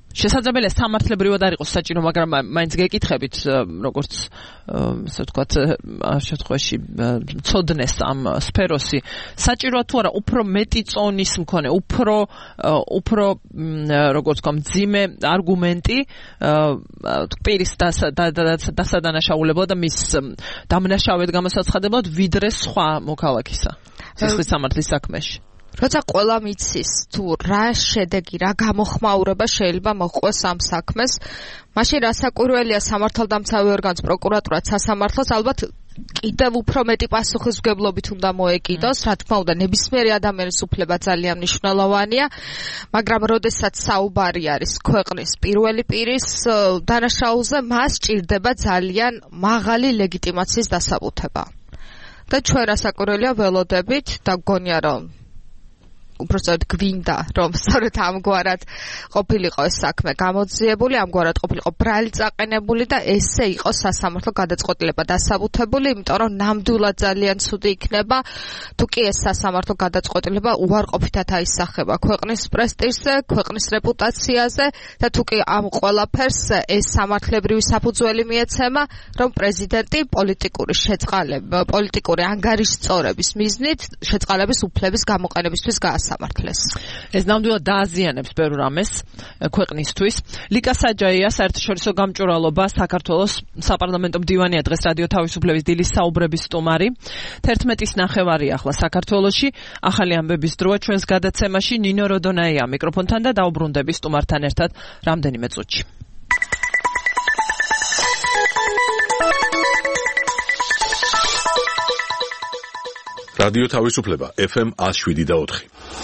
შესაძლებელია სამართლებრივად არ იყოს საჭირო, მაგრამ მაინც გეკითხებით, როგორც ასე ვთქვათ, შემთხვევაში ცოდნეს ამ სფეროსი, საჭიროა თუ არა უფრო მეტი წონის მქონე, უფრო უფრო როგორც ვთქვათ, მძიმე არგუმენტი პირის დასადანაშაულებად და მის დამნაშავედ გამოსაცხადებლად, ვიდრე სხვა მოქალაქისა სისხლის სამართლის საქმეში. როცა ყველა მიცის თუ რა შედეგი, რა გამოხმაურება შეიძლება მოჰყვეს ამ საქმეს, მაშინ რასაკვირველია სამართალდამცავი ორგანოს პროკურატურაც სასამართლოს ალბათ კიდევ უფრო მეტი პასუხისმგებლობით უნდა მოეკიდოს, რა თქმა უნდა, ნებისმიერი ადამიანის უფლება ძალიან მნიშვნელოვანია, მაგრამ როდესაც საუბარი არის ქვეყნის პირველი პირის დანაშაულზე, მას სჭირდება ძალიან მაღალი ლეგიტიმაციის დასაბუთება. და ჩვენ რასაკვირველია ველოდებით და გგონია რომ უბრალოდ გვინდა რომ სწორედ ამგვარად ყოფილიყო ეს საქმე გამოძიებული, ამგვარად ყოფილიყო ბრალი წაყენებული და ესე იყო სასამართლო გადაწყვეტილება დასაბუთებული, იმიტომ რომ ნამდვილად ძალიან ცუდი იქნება თუ კი ეს სასამართლო გადაწყვეტილება უარყოფითად აისახება ქვეყნის პრესტიჟზე, ქვეყნის რეპუტაციაზე და თუ კი ამ ყველაფერს ეს სამართლებრივი საფუძველი მიეცემა, რომ პრეზიდენტი პოლიტიკური შეწყალება, პოლიტიკური ანგარიშწორების მიზნით შეწყალების უფლების გამოყენებისთვის გაასამართლეს. ეს ნამდვილად დააზიანებს ბევრ რამეს ქვეყნისთვის. ლიკა საჯაია, საერთაშორისო გამჭვირვალობა საქართველოს საპარლამენტო მდივანია, დღეს რადიო თავისუფლების დილის საუბრების სტუმარი. თერთმეტის ნახევარი ახლა საქართველოში. ახალი ამბების დროა ჩვენს გადაცემაში. ნინო როდონაია მიკროფონთან და დაუბრუნდები სტუმართან ერთად რამდენიმე წუთში. რადიო თავისუფლება ეფ ემ one oh seven და four.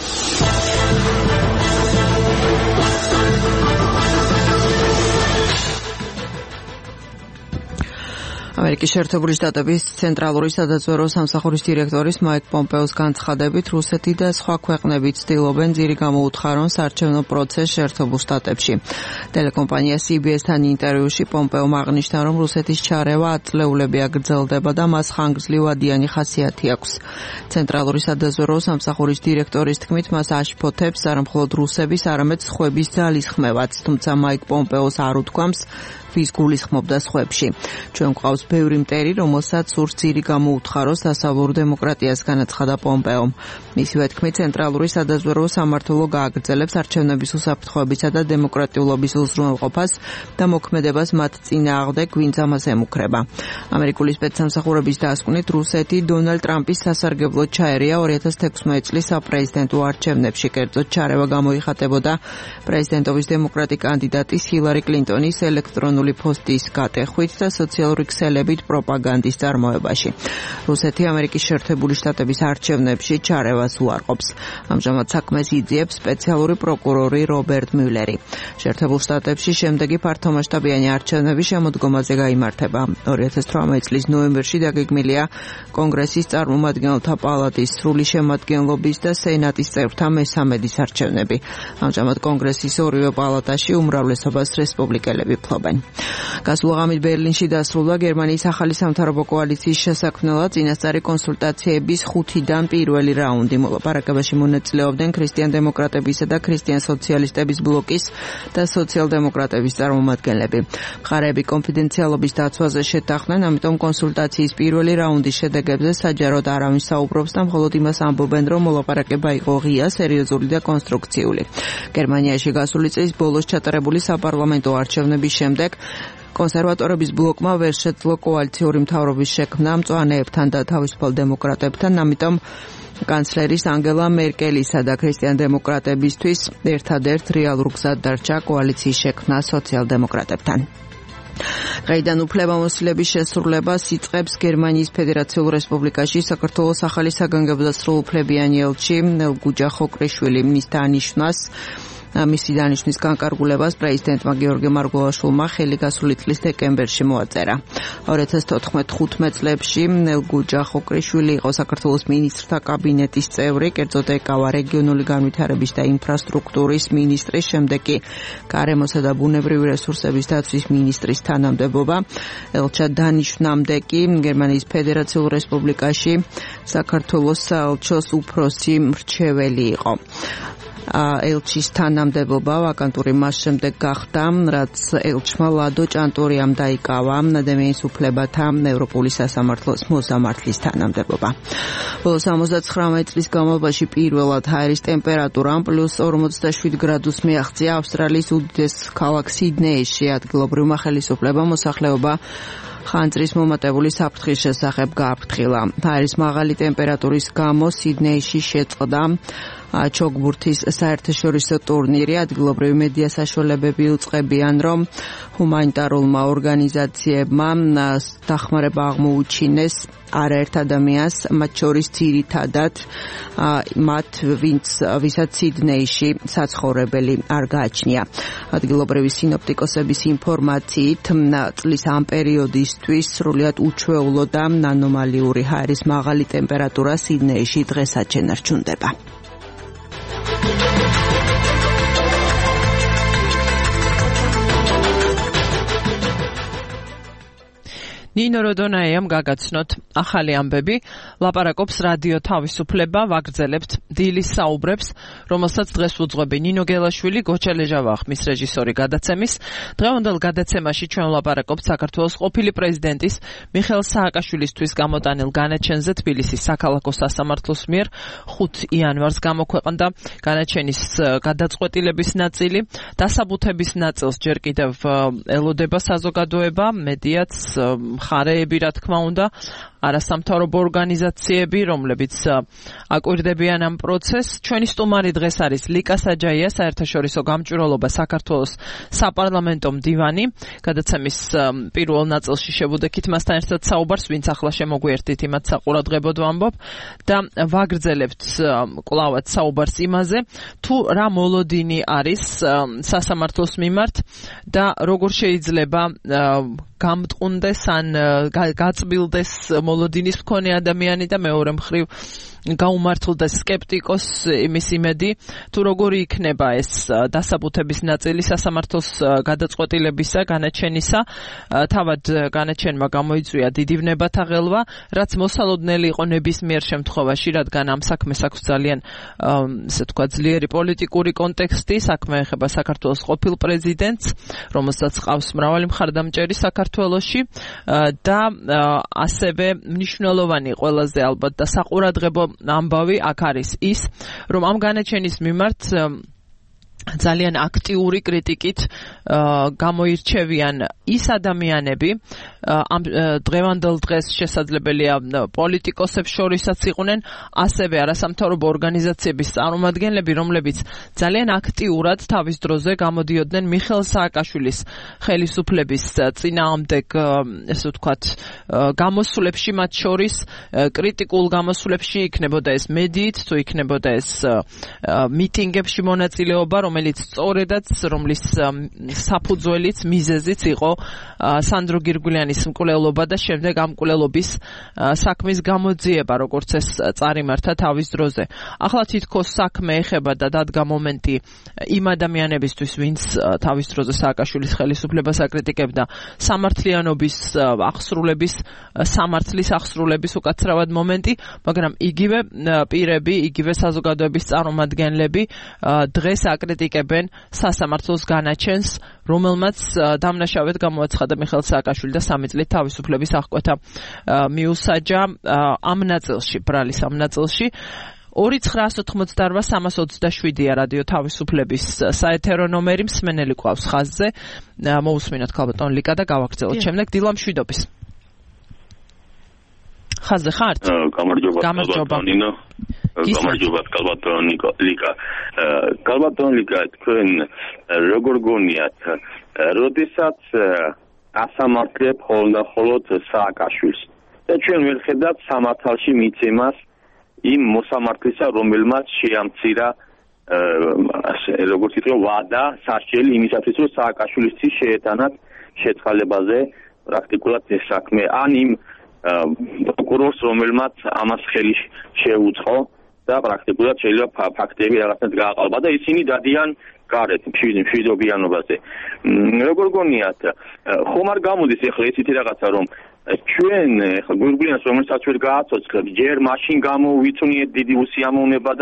ამერიკის შეერთებული შტატების ცენტრალური სადაზვერვო სამსახურის დირექტორის მაიკ პომპეოს განცხადებით, რუსეთი და სხვა ქვეყნები ცდილობენ ძირი გამოუთხარონ საარჩევნო პროცესს შეერთებულ შტატებში. ტელეკომპანია სი ბი ეს-თან ინტერვიუში პომპეომ აღნიშნა, რომ რუსეთის ჩარევა ათწლეულები აგრძელდება და მას ხანგრძლივადიანი ხასიათი აქვს. ცენტრალური სადაზვერვო სამსახურის დირექტორის თქმით, მას აშფოთებს არა მხოლოდ რუსების, არამედ სხვების ძალისხმევაც, თუმცა მაიკ პომპეოს არ უთქვამს ვის გულისხმობდა სხვებში. ჩვენ გვყავს ბევრი მტერი, რომელსაც სურს ძირი გამოუთხაროს დასავლურ დემოკრატიას, განაცხადა პომპეომ. მისივე თქმით, ცენტრალური სადაზვერვო სამმართველო გააგრძელებს არჩევნების უსაფრთხოებისა და დემოკრატიულობის უზრუნველყოფას და მოქმედებას მათ წინააღმდეგ, ვინც ამას ემუქრება. ამერიკული სპეცსამსახურების დასკვნით, რუსეთი დონალდ ტრამპის სასარგებლოდ ჩაერია two thousand sixteen წლის საპრეზიდენტო არჩევნებში. კერძოდ ჩარევა გამოიხატებოდა პრეზიდენტობის დემოკრატი კანდიდატის ჰილარი კლინტონის ელექტრონული პოსტის გატეხვით და სოციალური ქსელებით პროპაგანდის წარმოებაში. რუსეთი ამერიკის შეერთებული შტატების არჩევნებში ჩარევას უარყოფს. ამჟამად საქმეს იძიებს სპეციალური პროკურორი რობერტ მიულერი. შეერთებულ შტატებში შემდეგი ფართომასშტაბიანი არჩევნები შემოდგომაზე გაიმართება. two thousand eighteen წლის ნოემბერში დაგეგმილია კონგრესის წარმომადგენელთა პალატის სრული შემადგენლობის და სენატის წევრთა მესამედის არჩევნები. ამჟამად კონგრესის ორივე პალატაში უმრავლესობას რესპუბლიკელები ფლობენ. გასულ ღამით ბერლინში დასრულდა გერმანიის ახალი სამთავრობო კოალიციის შესაქმნელად წინასწარი კონსულტაციების ხუთიდან პირველი რაუნდი. მოლაპარაკებაში მონაწილეობდნენ ქრისტიან-დემოკრატებისა და ქრისტიან-სოციალისტების ბლოკის და სოციალ-დემოკრატების წარმომადგენლები. მხარეები კონფიდენციალობის დაცვაზე შეთანხმდნენ, ამიტომ კონსულტაციის პირველი რაუნდის შედეგებზე საჯაროდ არავინ საუბრობს და მხოლოდ იმას ამბობენ, რომ მოლაპარაკება იყო ღია, სერიოზული და კონსტრუქციული. გერმანიაში გასული წლის ბოლოს ჩატარებული საპარლამენტო არჩევნების შემდეგ კონსერვატორების ბლოკმა ვერ შეძლო კოალიციური მთავრობის შექმნა მწვანეებთან და თავისუფალ დემოკრატებთან, ამიტომ კანცლერის ანგელა მერკელისა და ქრისტიან-დემოკრატებისთვის ერთადერთ რეალურ გზად დარჩა კოალიციის შექმნა სოციალ-დემოკრატებთან. დღეიდან უფლებამოსილების შესრულებას იწყებს გერმანიის ფედერაციულ რესპუბლიკაში საქართველოს ახალი საგანგებო და სრულუფლებიანი ელჩი ნელგუჯა ხოკრიშვილი. მის დანიშვნას მისი დანიშვნის განკარგულებას პრეზიდენტმა გიორგი მარგველაშვილმა ხელი გასული წლის დეკემბერში მოაწერა. two thousand fourteen წლებში ნელგუჯა ხოკრიშვილი იყო საქართველოს მინისტრთა კაბინეტის წევრი, კერძოდ ეკავა რეგიონული განვითარების და ინფრასტრუქტურის მინისტრის, შემდეგ კი გარემოსა და ბუნებრივი რესურსების დაცვის მინისტრის თანამდებობა. ელჩად დანიშვნამდე კი გერმანიის ფედერაციულ რესპუბლიკაში საქართველოს საელჩოს უფროსი მრჩეველი იყო. ელჩის თანამდებობა ვაკანტური მას შემდეგ გახდა, რაც ელჩმა ლადო ჭანტურიამ დაიკავა ადამიანის უფლებათა ევროპული სასამართლოს მოსამართლის თანამდებობა. ბოლო სამოცდათხრამეტი წლის განმავლობაში პირველად ჰაერის ტემპერატურამ პლუს ორმოცდაშვიდ გრადუსს მიაღწია ავსტრალიის უდიდეს ქალაქ სიდნეიში. ადგილობრივმა ხელისუფლებამ მოსახლეობა ხანძრის მომატებული საფრთხის შესახებ გააფრთხილა. ჰაერის მაღალი ტემპერატურის გამო სიდნეიში შეწყდა ჩოგბურთის საერთაშორისო ტურნირი. ადგილობრივი მედია საშუალებები უწყებიან, რომ ჰუმანიტარულმა ორგანიზაციებმა დახმარება აღმოუჩინეს არაერთ ადამიანს, მათ შორის ძირითადად მათ, ვინც ვისაც სიდნეიში საცხოვრებელი არ გააჩნია. ადგილობრივი სინოპტიკოსების ინფორმაციით, წლის ამ პერიოდისთვის სრულიად უჩვეულო და ანომალიური ჰაერის მაღალი ტემპერატურა სიდნეიში დღესაც შენარჩუნდება. ნინო როდონაიამ გაგაცნოთ ახალი ამბები, ლაპარაკობს რადიო თავისუფლება, ვაგრძელებთ დილის საუბრებს, რომელსაც დღეს უძღვები ნინო გელაშვილი, გოჩა ლეჟავა ხმის რეჟისორი გადაცემის. დღევანდელ გადაცემაში ჩვენ ვლაპარაკობთ საქართველოს ყოფილი პრეზიდენტის მიხეილ სააკაშვილისთვის გამოტანილ განაჩენზე. თბილისის საქალაქო სასამართლოს მიერ ხუთი იანვარს გამოქვეყნდა განაჩენის გადაწყვეტილების ნაწილი. დასაბუთების ნაწილს ჯერ კიდევ ელოდება საზოგადოება, მედიაც, მხარეები, რა თქმა უნდა, არასამთავრობო ორგანიზაციები, რომლებიც აკვირდებიან ამ პროცესს. ჩვენი სტუმარი დღეს არის ლიკა საჯაია, საერთაშორისო გამჭვირვალობა საქართველოს საპარლამენტო მდივანი. გადაცემის პირველ ნაწილში შევუდექით მასთან ერთად საუბარს, ვინც ახლა შემოგვიერთდით, იმათ საყურადღებოდ ვამბობ და ვაგრძელებთ კვლავად საუბარს იმაზე, თუ რა მოლოდინი არის სასამართლოს მიმართ და როგორ შეიძლება გამტყუნდეს ან გაწბილდეს მოლოდინის მქონე ადამიანი და მეორე მხრივ გაუმართლდეს სკეპტიკოს იმის იმედი, თუ როგორი იქნება ეს დასაბუთების ნაწილი სასამართლოს გადაწყვეტილებისა, განაჩენისა. თავად განაჩენმა გამოიწვია დიდი ვნებათა ღელვა, რაც მოსალოდნელი იყო ნებისმიერ შემთხვევაში, რადგან ამ საქმეს აქვს ძალიან ესე თქვა ძლიერი პოლიტიკური კონტექსტი. საქმე ეხება საქართველოს ყოფილ პრეზიდენტს, რომელსაც ყავს მრავალი მხარდამჭერი საქართველოში და ასევე მნიშვნელოვანი ყველაზე ალბათ და საყურადღებო ამბავი აქ არის ის, რომ ამ განაჩენის მიმართ ძალიან აქტიური კრიტიკით გამოირჩევიან ის ადამიანები, ამ დღევანდელ დღეს შესაძლებელია პოლიტიკოსებს შორისაც იყვნენ, ასევე არასამთავრობო ორგანიზაციების წარმომადგენლები, რომლებიც ძალიან აქტიურად თავის დროზე გამოდიოდნენ მიხეილ სააკაშვილის ხელისუფლების წინააღმდეგ, ესე ვთქვათ, გამოსვლებში, მათ შორის კრიტიკულ გამოსვლებში, იქნებოდა ეს მედიით, თუ იქნებოდა ეს მიტინგებში მონაწილეობა, რომელიც სწორედაც, რომლის საფუძველიც, მიზეზიც იყო სანდრო გირგულიანის მკვლელობა და შემდეგ ამ მკვლელობის საქმის გამოძიება, როგორც ეს წარიმართა თავის დროზე. ახლა თითქოს საქმე ეხება და დადგა მომენტი იმ ადამიანებისთვის, ვინც თავის დროზე სააკაშვილის ხელისუფლებას აკრიტიკებდა, სამართლიანობის აღსრულების, სამართლის აღსრულების უკაცრავად მომენტი, მაგრამ იგივე პირები, იგივე საზოგადოების წარმომადგენლები დღეს აკრიტიკებენ სასამართლოს განაჩენს, რომელმაც დამნაშავედ გამოაცხადა მიხეილ სააკაშვილი და სამი წლით თავისუფლების აღკვეთა მიუსაჯა ამ ნაწილში, ბრალის ამ ნაწილში. ორი ცხრაასი ოთხმოცდაორვა სამას ოცდაშვიდია რადიო თავისუფლების საეთერო ნომერი, მსმენელი ყავს ხაზზე. მოусმინოთ ქალბატონ ლიკა და გავაგრძელოთ შემდეგ დილა მშვიდობის. ხაზზე ხართ? გამარჯობა. გამარჯობა. გამარჯობა ქალბატონ ლიკა. ქალბატონ ლიკა, თქვენ როგორ გონიათ, როდესაც ასამართლებ ხოლმე სააკაშვილს და ჩვენ ვერ ხედავთ სამართალში მიცემას იმ მოსამართლისა, რომელმაც შეამცირა როგორც ითქვა ვადა სასჯელი იმისათვის, რომ სააკაშვილისთვის შეეტანათ შეწყალებაზე პრაქტიკულად ეს საქმე, ან იმ პროკურორს, რომელმაც ამას ხელი შეუწყო და პრაქტიკულად შეიძლება ფაქტები რაღაცნაირად გააყალბა და ისინი დადიან გარეთ მშვიდობიანობაზე. როგორ გონიათ, ხომ არ გამოდის ახლა ესეთი რაღაცა, რომ ჩვენ ახლა გურგულიანს რომელსაც ვერ გააცოცხლებს, ჯერ მაშინ გამოვიწვნიეთ დიდი უსიამოვნება და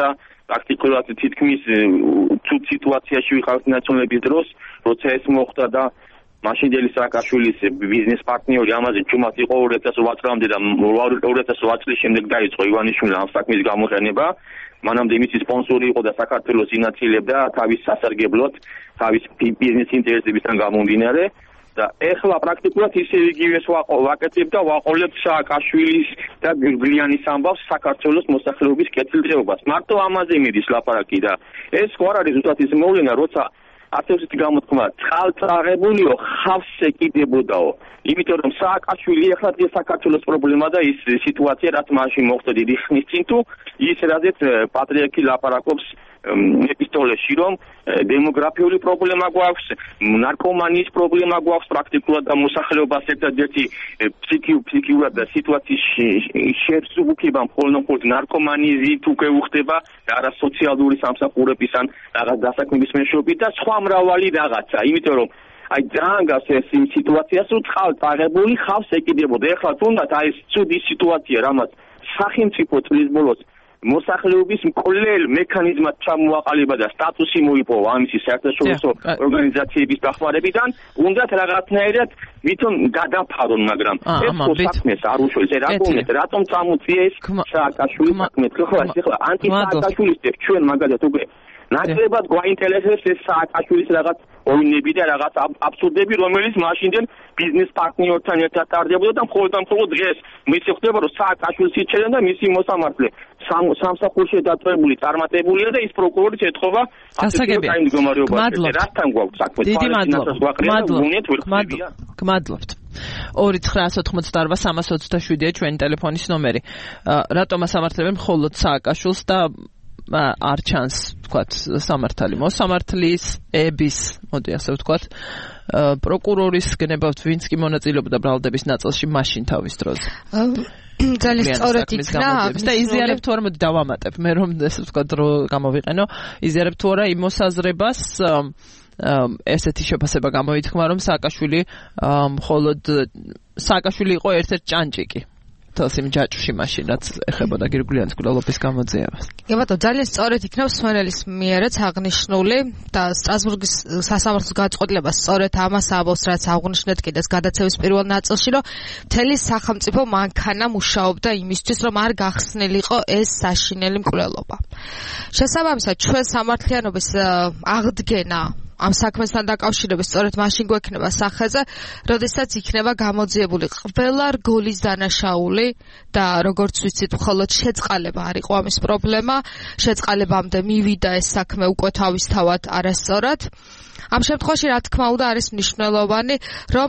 პრაქტიკულად თითქმის თუ სიტუაციაში ვიყავთ ნაციონალების დროს, როცა ეს მოხდა და მაშინდელი სააკაშვილის ბიზნეს პარტნიორი ამაზე ჩუმად იყო ორი ათას ოთხ წლამდე და ორი ათას ოთხ წლის შემდეგ დაიწყო ივანიშვილმა ამ საქმის გამოყენება. მანამდე მისი სპონსორი იყო და საქართველოს ინაცილებდა თავის სასარგებლოდ, თავის ბიზნეს ინტერესებისგან გამომდინარე. და ეხლა პრაქტიკულად ისე იგივეს ვაკეთებ და ვაყოლებ სააკაშვილის და გრიგლიანის ამბავს საქართველოს მოსახლეობის კეთილდღეობას. მარტო ამაზე მიდის ლაპარაკი და ეს ხო არ არის ზუსტად ის მოვლენა, როცა ასეთი გამოთქმა წყალწაღებულიო ხავს ეკიდებოდაო. იმიტომ რომ სააკაშვილი ეხლა დღეს საქართველოს პრობლემა და ის სიტუაცია რაც მაშინ მოხდა დიდი ხნის წინ თუ ის რადგან პატრიარქი ლაპარაკობს ეპისტოლეში რომ დემოგრაფიული პრობლემა გვაქვს, ნარკომანიის პრობლემა გვაქვს პრაქტიკულად და მოსახლეობას ერთადერთი ფსიქიურად და სიტუაციის შეზღუდება მხოლოდ ნარკომანიით უკვე უხდება და არა სოციალური სამსახურების ან რაღაც დასაქმების მეშვეობით და სხვა მრავალი რაღაცა, იმიტომ რომ აი ძალიან გავს ეს იმ სიტუაციას რომ წყალწაღებული ხავს ეკიდებოდა. ეხლა თუნდაც აი ეს ცუდი სიტუაცია რამაც სახელმწიფო წლის ბოლოს მოსახლეობის მკვლელ მექანიზმად ჩამოაყალიბა და სტატუსი მოიპოვა ამისი საერთაშორისო ორგანიზაციების დახმარებიდან, უნდათ რაღაცნაირად ვითომ გადაფარონ, მაგრამ ეს საქმეს არ უშველს. რა გონიათ, რატომ წამოწია ეს სააკაშვილის საქმე? ხო, ახლა ანტი-სააკაშვილისტებს ჩვენ მაგალითად უკვე ნაკლებად გვაინტერესებს ეს სააკაშვილის რაღაც ოვინები და რაღაც აბსურდები, რომელიც მაშინდელ ბიზნეს პარტნიორთან ერთად ტარდებოდა და მხოლოდ და მხოლოდ დღეს მის ხდება რომ სააკაშვილს იჩერენ და მისი მოსამართლე სამსახურში დატოვებული წარმატებულია და ის პროკურორის ეთხოვა ასეთი მდგომარეობაში. რასთან გვაქვს საქმე? დიდი მადლობა. გმადლობთ. ორი ცხრაას ოთხმოცდაორბა სამას ოცდაშვიდია ჩვენი ტელეფონის ნომერი. რატომ ასამართლებენ მხოლოდ სააკაშვილს და არ ჩანს ვთქვათ სამართალი მოსამართლის ების მოდი ასე ვთქვათ პროკურორის გნებავთ ვინც კი მონაწილეობდა ბრალდების ნაწილში მაშინ თავის დროზე ძალიან სწორად იქნა და იზიარებ თუ არა მოდი დავამატებ მე რომ ესე ვთქვათ დრო გამოვიყენო იზიარებ თუ არა იმ მოსაზრებას ესეთი შეფასება გამოითქმა რომ სააკაშვილი მხოლოდ სააკაშვილი იყო ერთ-ერთი ჭანჭიკი თავს იმ ჯაჭვში მაშინ რაც ეხებოდა გირგვლიანის მკვლელობის გამოძიებას. კი ბატონო, ძალიან სწორად იქნება სვენელის მიერაც აღნიშნული და სტრასბურგის სასამართლოს გადაწყვეტილება სწორედ ამას ამბობს, რაც აღნიშნეთ კიდეც გადაცევის პირველ ნაწილში, რომ მთელი სახელმწიფო მანქანა მუშაობდა იმისთვის, რომ არ გახსნილიყო ეს საშინელი მკვლელობა. შესაბამისად, ჩვენ სამართლიანობის აღდგენა ამ საქმესთან დაკავშირებით სწორედ მაშინ გვექნება სახეზე, როდესაც იქნება გამოძიებული ყველა რგოლის დანაშაული და როგორც ვიცით, მხოლოდ შეწყალება არ იყო ამის პრობლემა, შეწყალებამდე მივიდა ეს საქმე უკვე თავისთავად არასწორად. ამ შემთხვევაში რა თქმა უნდა არის მნიშვნელოვანი, რომ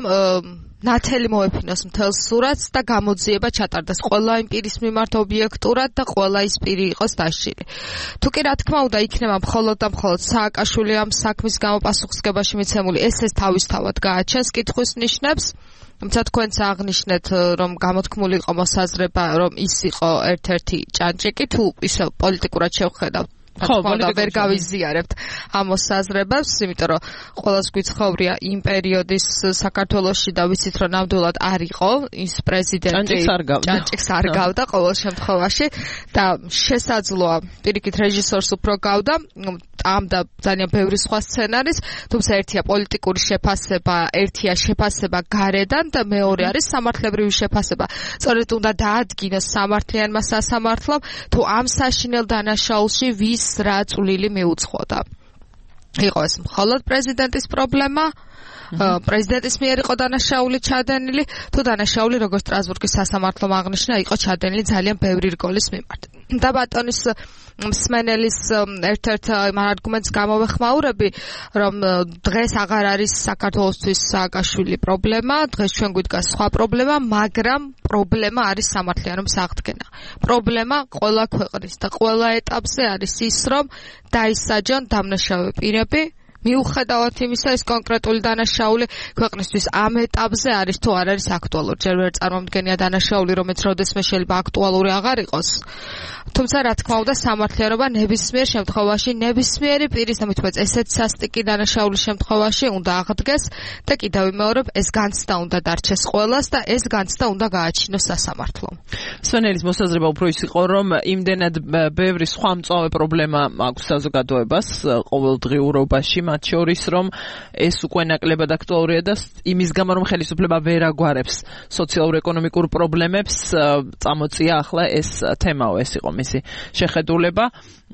ნათელი მოეფინოს მთელს სურათს და გამოძიება ჩატარდეს ყველა იმ პირის მიმართ ობიექტურად და ყველა ის პირი იყოს დაშლილი. თუ კი რა თქმა უნდა იქნება მხოლოდ და მხოლოდ სააკაშვილი ამ საქმის გამო პასუხისგებაში მიცემული, ეს ეს თავისთავად გააჩენს კითხვის ნიშნებს. თუმცა თქვენც აღნიშნეთ, რომ გამოთქმული იყო მოსაზრება, რომ ის იყო ერთ-ერთი ჭანჭიკი, თუ ისე პოლიტიკურად შევხედავთ. ხო, და ვერ გავიზიარებთ ამ მოსაზრებებს, იმიტომ რომ ყველას გვიცხოვრია იმ პერიოდის საქართველოში და ვიცით რომ ნამდვილად არ იყო ის პრეზიდენტი ჭანჭიკს არ გავდა ყოველ შემთხვევაში და შესაძლოა პირიქით რეჟისორს უფრო გავდა ამ და ძალიან ბევრი სხვა სცენარის, თუმცა ერთია პოლიტიკური შეფასება, ერთია შეფასება გარედან და მეორე არის სამართლებრივი შეფასება. სწორედ უნდა დაადგინოს სამართლიანმა სასამართლომ თუ ამ საშინელ დანაშაულში ვის რა წვლილი მიუძღოდა. იყო ეს მხოლოდ პრეზიდენტის პრობლემა, პრეზიდენტის მიერ იყო დანაშაული ჩადენილი, თუ დანაშაული როგორც სტრასბურგის სასამართლომ აღნიშნა, იყო ჩადენილი ძალიან ბევრი რგოლის მიმართ. და ბატონის მსმენელის ერთ-ერთ არგუმენტს გამოვეხმაურები, რომ დღეს აღარ არის საქართველოსთვის სააკაშვილი პრობლემა, დღეს ჩვენ გვიდგას სხვა პრობლემა, მაგრამ პრობლემა არის სამართლიანობის აღდგენა. პრობლემა ყველა ქვეყნის და ყველა ეტაპზე არის ის, რომ დაისაჯონ დამნაშავე პირები, მიუხედავად იმისა, ეს კონკრეტული დანაშაული ქვეყნისთვის ამ ეტაპზე არის თუ არ არის აქტუალური. ჯერ ვერ წარმომდგენია დანაშაული, რომელიც როდესმე შეიძლება აქტუალური აღარ იყოს. თუმცა რა თქმა უნდა, სამართლიანობა ნებისმიერ შემთხვევაში, ნებისმიერი პირის და მithumets ესეთ სასტიკი დანაშაულის შემთხვევაში უნდა აღდგეს და კიდევ ვიმეორებ, ეს განცდა უნდა დარჩეს ყველას და ეს განცდა უნდა გააჩინოს სასამართლომ. სვენელის მოსაზრება უფრო ის იყო, რომ იმდენად ბევრი სხვა მწვავე პრობლემა აქვს საზოგადოებას ყოველდღიურობაში, მათ შორის რომ ეს უკვე ნაკლებად აქტუალურია და იმის გამო რომ ხელისუფლება ვერ აგვარებს სოციალურ-ეკონომიკურ პრობლემებს, წამოწია ახლა ეს თემაო, ეს იყო მისი შეხედულება.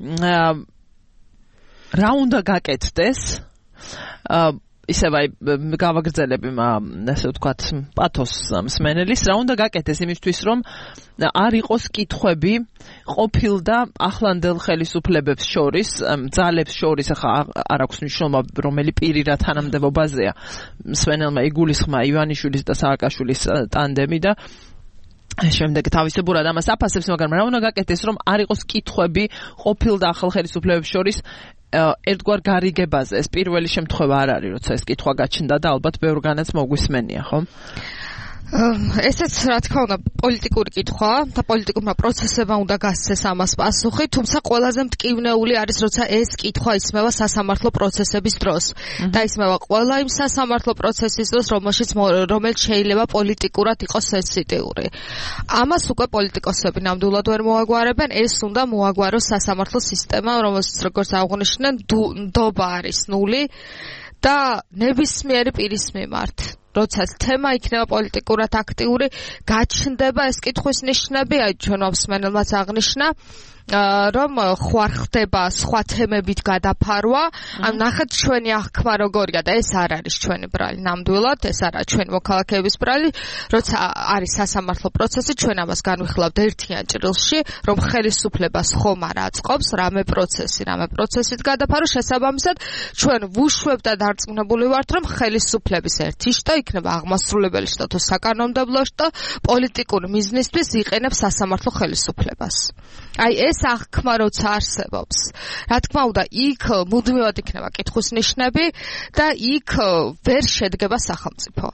რა უნდა გაკეთდეს? ისევ აი გავაგრძელებ იმ ასე ვთქვათ პათოს მსმენელის, რა უნდა გაკეთდეს იმისთვის რომ არ იყოს კითხვები ყოფილ და ახლანდელ ხელისუფლებებს შორის, ძალებს შორის, ახლა არ აქვს მნიშვნელობა რომელი პირი რა თანამდებობაზეა. მსმენელმა იგულისხმა ივანიშვილის და სააკაშვილის ტანდემი და შემდეგ თავისებურად ამას აფასებს, მაგრამ რა უნდა გაკეთდეს რომ არ იყოს კითხვები ყოფილ და ახალ ხელისუფლებებს შორის ერთგვარ გარიგებაზე. ეს პირველი შემთხვევა არ არის, როცა ეს კითხვა გაჩნდა და ალბათ ბევრგანაც მოგვისმენია, ხო? ესეც რა თქმა უნდა პოლიტიკური კითხვაა და პოლიტიკურმა პროცესებმა უნდა გასცეს ამას პასუხი, თუმცა ყველაზე მტკივნეული არის, როცა ეს კითხვა ისმევა სასამართლო პროცესების დროს და ისმევა ყველა იმ სასამართლო პროცესის დროს, რომელშიც რომელიც შეიძლება პოლიტიკურად იყოს სენსიტიური. ამას უკვე პოლიტიკოსები ნამდვილად ვერ მოაგვარებენ, ეს უნდა მოაგვაროს სასამართლო სისტემა, რომელსაც როგორც აღნიშნნენ, ნდობა არის ნული და ნებისმიერი პირის მიმართ. როცა თემა იქნება პოლიტიკურად აქტიური, გაჩნდება ეს კითხვის ნიშნები, აი ჩვენმა მსმენელმაც აღნიშნა, რომ ხوار ხდება სხვა თემებით გადაფარვა, ან ნახეთ ჩვენი აღქმა როგორია და ეს არ არის ჩვენი ბრალი ნამდვილად, ეს არა ჩვენი მოქალაქეების ბრალი, როცა არის სასამართლო პროცესი, ჩვენ ამას განვიხილავთ ერთიან ჭრილში, რომ ხელისუფლებას ხომ არ აწყობს რამე პროცესი, რამე პროცესით გადაფარო, შესაბამისად ჩვენ ვუშვებთ და დარწმუნებული ვართ, რომ ხელისუფლების ერთი შტო იქნება აღმასრულებელი შტო თუ საკანონმდებლო შტო პოლიტიკური მიზნისთვის იყენებს სასამართლო ხელისუფლებას. აი ეს აღქმა როცა არსებობს, რა თქმა უნდა, იქ მუდმივად იქნება კითხვის ნიშნები და იქ ვერ შედგება სახელმწიფო.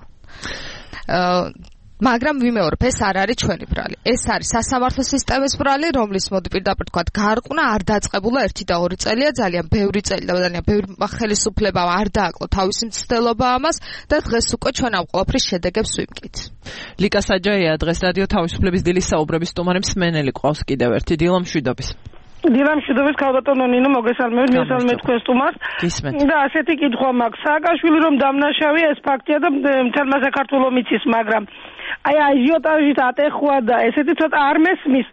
მაგრამ ვიმეორებ, ეს არ არის ჩვენი ბრალი. ეს არის სასამართლო სისტემის ბრალი, რომლის მოდი პირდაპირ თქვათ გარყვნა არ დაწყებულა ერთი და ორი წელია, ძალიან ბევრი წელი და ძალიან ბევრი ხელისუფლებამ არ დააკლო თავისი მცდელობა ამას და დღეს უკვე ჩვენ ამ ყველაფრის შედეგებს ვიმკით. ლიკა საჯაია დღეს რადიო თავისუფლების დილის საუბრების სტუმარი, მსმენელი ყავს კიდევ ერთი. დილა მშვიდობის. დილა მშვიდობის, ქალბატონო ნინო, მოგესალმებით, მისალმეთ თქვენს სტუმარს. და ასეთი კითხვა მაქვს. სააკაშვილი რომ დამნაშავია, ეს ფაქტია და მთელმა საქართველოს მიცის, მაგრამ აი აჟიოტაჟით ატეხვა და ესეთი ცოტა არ მესმის.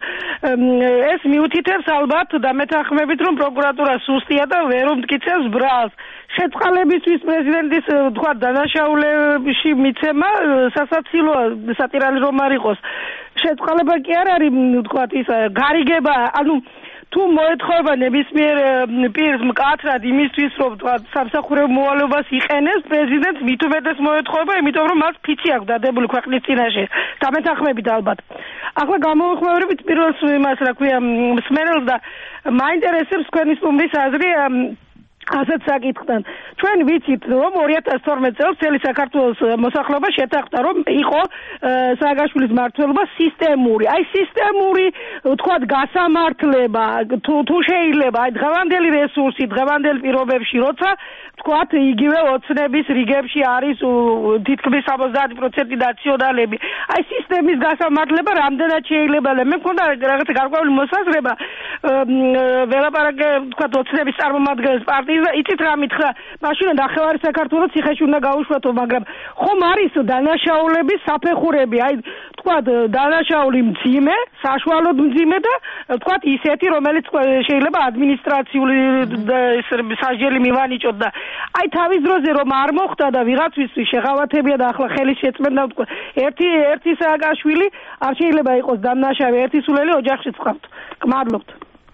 ეს მიუთითებს ალბათ და მეთანხმებით, რომ პროკურატურა სუსტია და ვერ უმტკიცებს ბრალს. შეწყალებისთვის პრეზიდენტის თქვა დანაშაულებში მიცემა სასაცილოა, სატირალი რომ არ იყოს. შეწყალება კი არ არის თქვა ის გარიგება, ანუ თუ მოეთხოვება ნებისმიერ პირს მკაცრად იმისთვის, რომ თქვა სამსახურებო მოვალეობას იყენებს, პრეზიდენტს მით უმეტეს მოეთხოვება, იმიტომ რომ მას ფიცი აქვს დადებული ქვეყნის წინაშე. დამეთანხმებით ალბათ. ახლა გამოვიხმაურებით პირველს იმას, რა ქვია, მსმენელს და მაინტერესებს თქვენი სტუმრის აზრი ასეთ საკითხთან. ჩვენ ვიცით, რომ ორი ათას თორმეტ წელს წელი საქართველოს მოსახლეობა შეთანხმდა, რომ იყო სააკაშვილის მმართველობა სისტემური. აი სისტემური, თქვათ, გასამართლება, თუ თუ შეიძლება, აი დღევანდელი რესურსი, დღევანდელ პირობებში, როცა თქვათ, იგივე ოცნების რიგებში არის თითქმის სამოცდაათი პროცენტი ნაციონალები. აი სისტემის გასამართლება რამდენად შეიძლება? მე მქონდა რაღაცა გარკვეული მოსაზრება, ველაპარაკე, თქვათ, ოცნების წარმომადგენლებს პარტიის და იცით რა მითხრა, მაშინ ნახევარი საქართველოს ციხეში უნდა გაუშვათო, მაგრამ ხომ არის დანაშაულების საფეხურები, აი თქვათ, დანაშაული მძიმე, საშუალოდ მძიმე და თქვათ ისეთი, რომელიც შეიძლება ადმინისტრაციული სასჯელი მივანიჭოთ და აი თავის დროზე რომ არ მოხდა და ვიღაცისთვის შეღავათებია და ახლა ხელის შეწმენდა თქვა ერთი ერთი სააკაშვილი არ შეიძლება იყოს დამნაშავე, ერთი სულელი ოჯახში წავთ. გმადლობთ.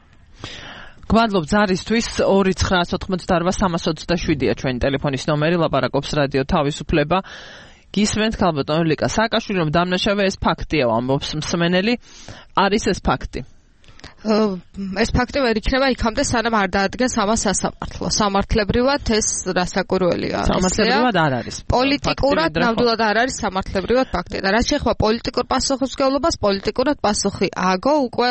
გმადლობ ზარისთვის. ორი ცხრა ოთხმოცდაოთხ სამას ოცდაშვიდია ჩვენი ტელეფონის ნომერი, ლაპარაკობს რადიო თავისუფლება. გისმენთ ქალბატონ ლიკა სააკაშვილი რომ დამნაშავე, ეს ფაქტია, ამბობს მსმენელი. არის ეს ფაქტი? ეს ფაქტი ვერ იქნება იქამდე სანამ არ დაადგენს ამას სასამართლო. სამართლებრივად ეს რასაკვირველია. სამართლებრივად არ არის. პოლიტიკურად ნამდვილად არ არის სამართლებრივად ფაქტი. და რაც შეეხება პოლიტიკურ პასუხისმგებლობას, პოლიტიკურად პასუხი ააგო უკვე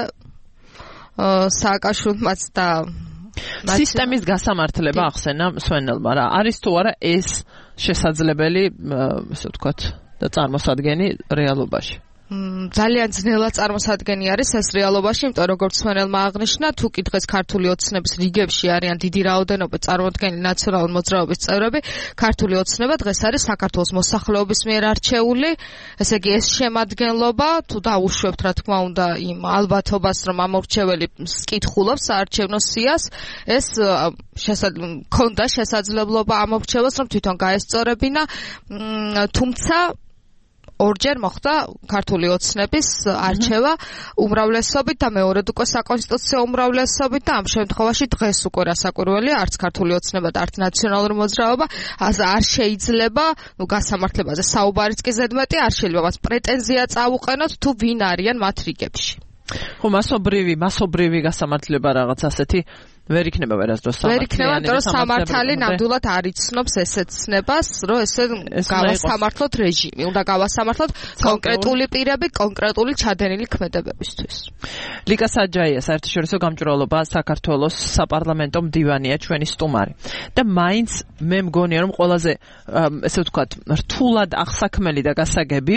სააკაშვილმაც და სისტემის გასამართლება ახსენა სვენელმა რა. არის თუ არა ეს შესაძლებელი, ესე ვთქვათ, და წარმოსადგენი რეალობაში? ძალიან ძნელად წარმოსადგენი არის ეს რეალობაში, იმიტომ როგორც სვენელმა აღნიშნა, თუ კი დღეს ქართული ოცნების რიგებში არიან დიდი რაოდენობა წარმოადგენელი ნაციონალური მოძრაობის წევრები, ქართული ოცნება დღეს არის საქართველოს მოსახლეობის მიერ არჩეული, ესე იგი ეს შემადგენლობა, თუ დაუშვებთ რა თქმა უნდა იმ ალბათობას, რომ ამორჩეველი კითხულობს საარჩევნო სიას, ეს შესაძლოა შესაძლებლობა ამორჩევას, რომ თვითონ გაესწორებინა, თუმცა ორჯერ მოხდა ქართული ოცნების არჩევა უმრავლესობით და მეორედ უკვე საკონსტიტუციო უმრავლესობით და ამ შემთხვევაში დღეს უკვე რასაკვირველია, არც ქართული ოცნება და არც ნაციონალური მოძრაობა არ შეიძლება, ნუ გასამართლებაზე საუბარიც კი ზედმეტი არ შეიძლება მას პრეტენზია წაუყენოთ თუ ვინ არიან მათ რიგებში. ხო, მასობრივი, მასობრივი გასამართლება რაღაც ასეთი ვერ იქნება ვერასდროს სამართლიანი. ვერ იქნება, იმიტომ რომ სამართალი ნამდვილად არ იცნობს ესეთ ცნებას, რომ ესე გავასამართლოთ რეჟიმი. უნდა გავასამართლოთ კონკრეტული პირები, კონკრეტული ჩადენილი ქმედებებისთვის. ლიკა საჯაია, საერთაშორისო გამჭვირვალობა საქართველოს საპარლამენტო მდივანია ჩვენი სტუმარი. და მაინც მე მგონია, რომ ყველაზე ესე ვთქვათ, რთულად აღსაქმელი და გასაგები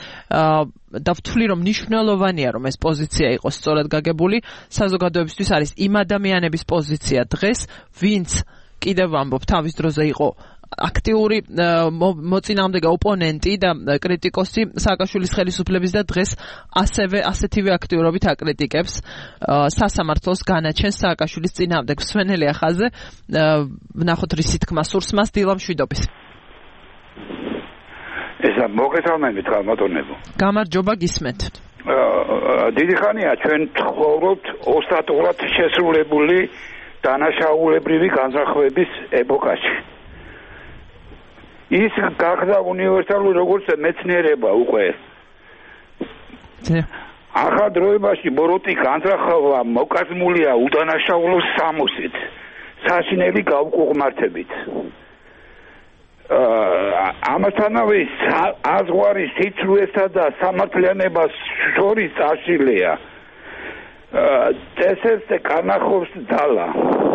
და ვთვლი რომ მნიშვნელოვანია რომ ეს პოზიცია იყოს სწორად გაგებული საზოგადოებისთვის არის იმ ადამიანების პოზიცია დღეს ვინც კიდევ ვამბობ თავის დროზე იყო აქტიური მოწინააღმდეგე ოპონენტი და კრიტიკოსი სააკაშვილის ხელისუფლების და დღეს ასევე ასეთივე აქტიურობით აკრიტიკებს სასამართლოს განაჩენს სააკაშვილის წინააღმდეგ. სვენელი ახაზე ვნახოთ რისი თქმა სურს მას დილა მშვიდობის. ესა მოგესალმებით ხალხო. გამარჯობა, გისმენთ. დიდი ხანია ჩვენ ცხოვრობთ ოსტატურად შესრულებული დანაშაულებრივი განზრახვების ეპოქაში. ის გახდა უნივერსალური როგორც მეცნიერება უკვე. ახალ დროებაში ბოროტი განზრახვა მოკაზმულია უდანაშაულოს სამოსით, საშინელი გაუკუღმართებით. ამასთანავე აზღვარი სიცრუესა და სამართლიანებას შორის წაშლია წესებზე კანახობს ძალა.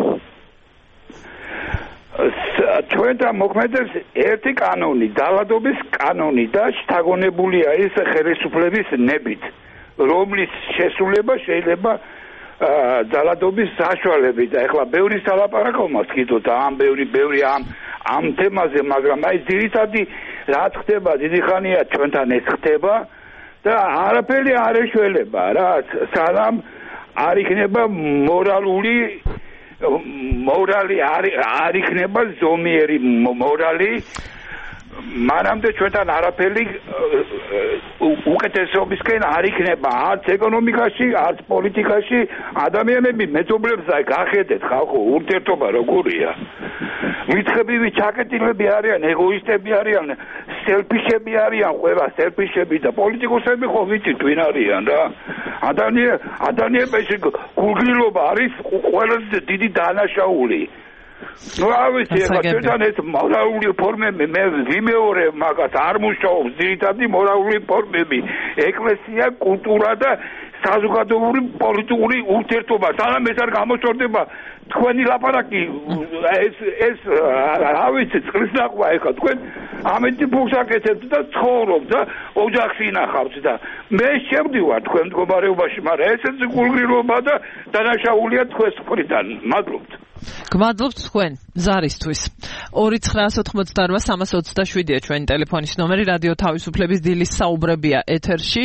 ჩვენთან მოქმედებს ერთი კანონი, ძალადობის კანონი და შთაგონებულია ის ხელისუფლების ნებით, რომლის შესრულება შეიძლება ძალადობის საშუალებით. ეხლა ბევრი სალაპარაკო მაქვს კიდევ და ამ ბევრი ბევრი ამ ამ თემაზე, მაგრამ აი ძირითადი რაც ხდება დიდი ხანია ჩვენთან ეს ხდება და არაფერი არ ეშველება რა, სანამ არ იქნება მორალური მორალი არ იქნება ზომიერი მორალი, მანამდე ჩვენთან არაფერი უკეთესობისკენ არ იქნება, არც ეკონომიკაში, არც პოლიტიკაში. ადამიანები მეძობლებს აი გახედეთ ხალხო, ურთიერთობა როგორია. მითხებივი ჩაკეტილები არიან, ეგოისტები არიან, სელფიშები არიან, ყველა სელფიშები და პოლიტიკოსები ხო ვიცით ვინ არიან რა. ადამიანებში გულგრილობა არის ყველაზე დიდი დანაშაული. ნუ ავიცი, ეხლა ჩვენთან ეს მორალური ფორმები მე ვიმეორე მაგას არ მუშაობს, ძირითადი მორალური ფორმები, ეკლესია, კულტურა და საზოგადოებრივი პოლიტიკური ურთიერთობა. სანამ ეს არ გამოწორდება თქვენი ლაპარაკი ეს ეს რა ვიცი წყლის ნახვა ეხლა თქვენ ამეთი ფულს აკეთებთ და ცხოვრობთ და ოჯახს ინახავთ და მე შევდივარ თქვენ მდგომარეობაში, მაგრამ ესეც გულგრილობა და დანაშაულია თქვენს მხრიდან. მადლობთ. გმადლობთ თქვენ ზარისთვის. ორი ცხრაას ოთხმოცდაორ სამას ოცდაშვიდია ჩვენი ტელეფონის ნომერი, რადიო თავისუფლების დილის საუბრებია ეთერში.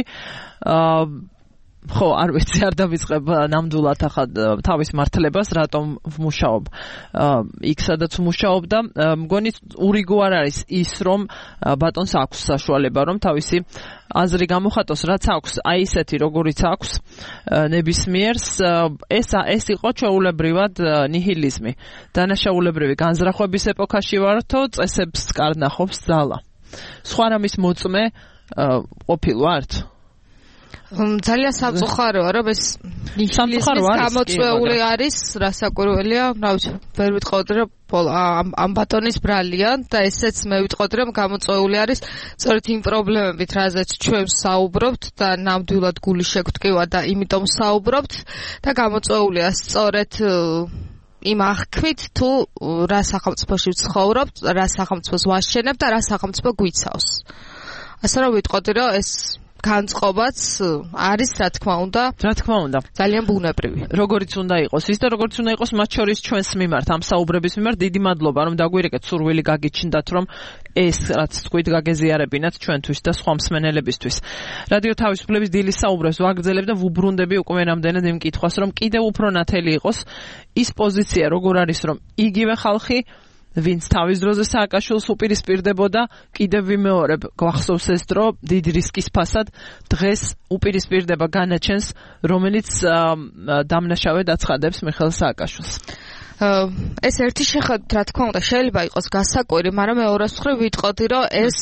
ხო, არ ვიცი, არ დავიწყებ ნამდვილად ახლა თავის მართლებას, რატომ ვმუშაობ იქ სადაც ვმუშაობ და მგონი ურიგო არ არის ის, რომ ბატონს აქვს საშუალება, რომ თავისი აზრი გამოხატოს, რაც აქვს, აი ისეთი, როგორიც აქვს ნებისმიერს. ეს ეს იყო ჩვეულებრივად ნიჰილიზმი. დანაშაულებრივი განზრახვების ეპოქაში ვართო, წესებს კარნახობს ძალა. სხვა რამის მოწმე ყოფილვართ? ძალიან სამწუხაროა, რომ ეს ნიჰილიზმის გამოწვეული არის, რასაკვირველია, რა ვიცი, ვერ ვიტყოდი, რომ ამ ბატონის ბრალია და ესეც მე ვიტყოდი, რომ გამოწვეული არის სწორედ იმ პრობლემებით, რაზეც ჩვენ საუბრობთ და ნამდვილად გული შეგვტკივა და იმიტომ საუბრობთ და გამოწვეულია სწორედ იმ აღქვით თუ რა სახელმწიფოში ვცხოვრობთ, რა სახელმწიფოს ვაშენებთ და რა სახელმწიფო გვიცავს. ასე რომ ვიტყოდი, რომ ეს განწყობაც არის, რა თქმა უნდა, რა თქმა უნდა, ძალიან ბუნებრივი. როგორიც უნდა იყოს ის და როგორც უნდა იყოს მათ შორის ჩვენს მიმართ, ამ საუბრების მიმართ დიდი მადლობა, რომ დაგვირეკეთ სურვილი გაგიჩნდათ, რომ ეს რაც თქვით გაგეზიარებინათ ჩვენთვის და სხვა მსმენელებისთვის. რადიო თავისუფლების დილის საუბრებს ვაგრძელებ და ვუბრუნდები უკვე რამდენად იმ კითხვას, რომ კიდევ უფრო ნათელი იყოს ის პოზიცია, როგორ არის, რომ იგივე ხალხი ვინც თავის დროზე სააკაშვილს უპირისპირდებოდა, კიდევ ვიმეორებ, გვახსოვს ეს დრო დიდ რისკის ფასად დღეს უპირისპირდება განაჩენს, რომელიც დამნაშავედ აცხადებს მიხეილ სააკაშვილს. ეს ერთი შეხედვით, რა თქმა უნდა, შეიძლება იყოს გასაკვირი, მაგრამ მეორეს მხრივ ვიტყოდი, რომ ეს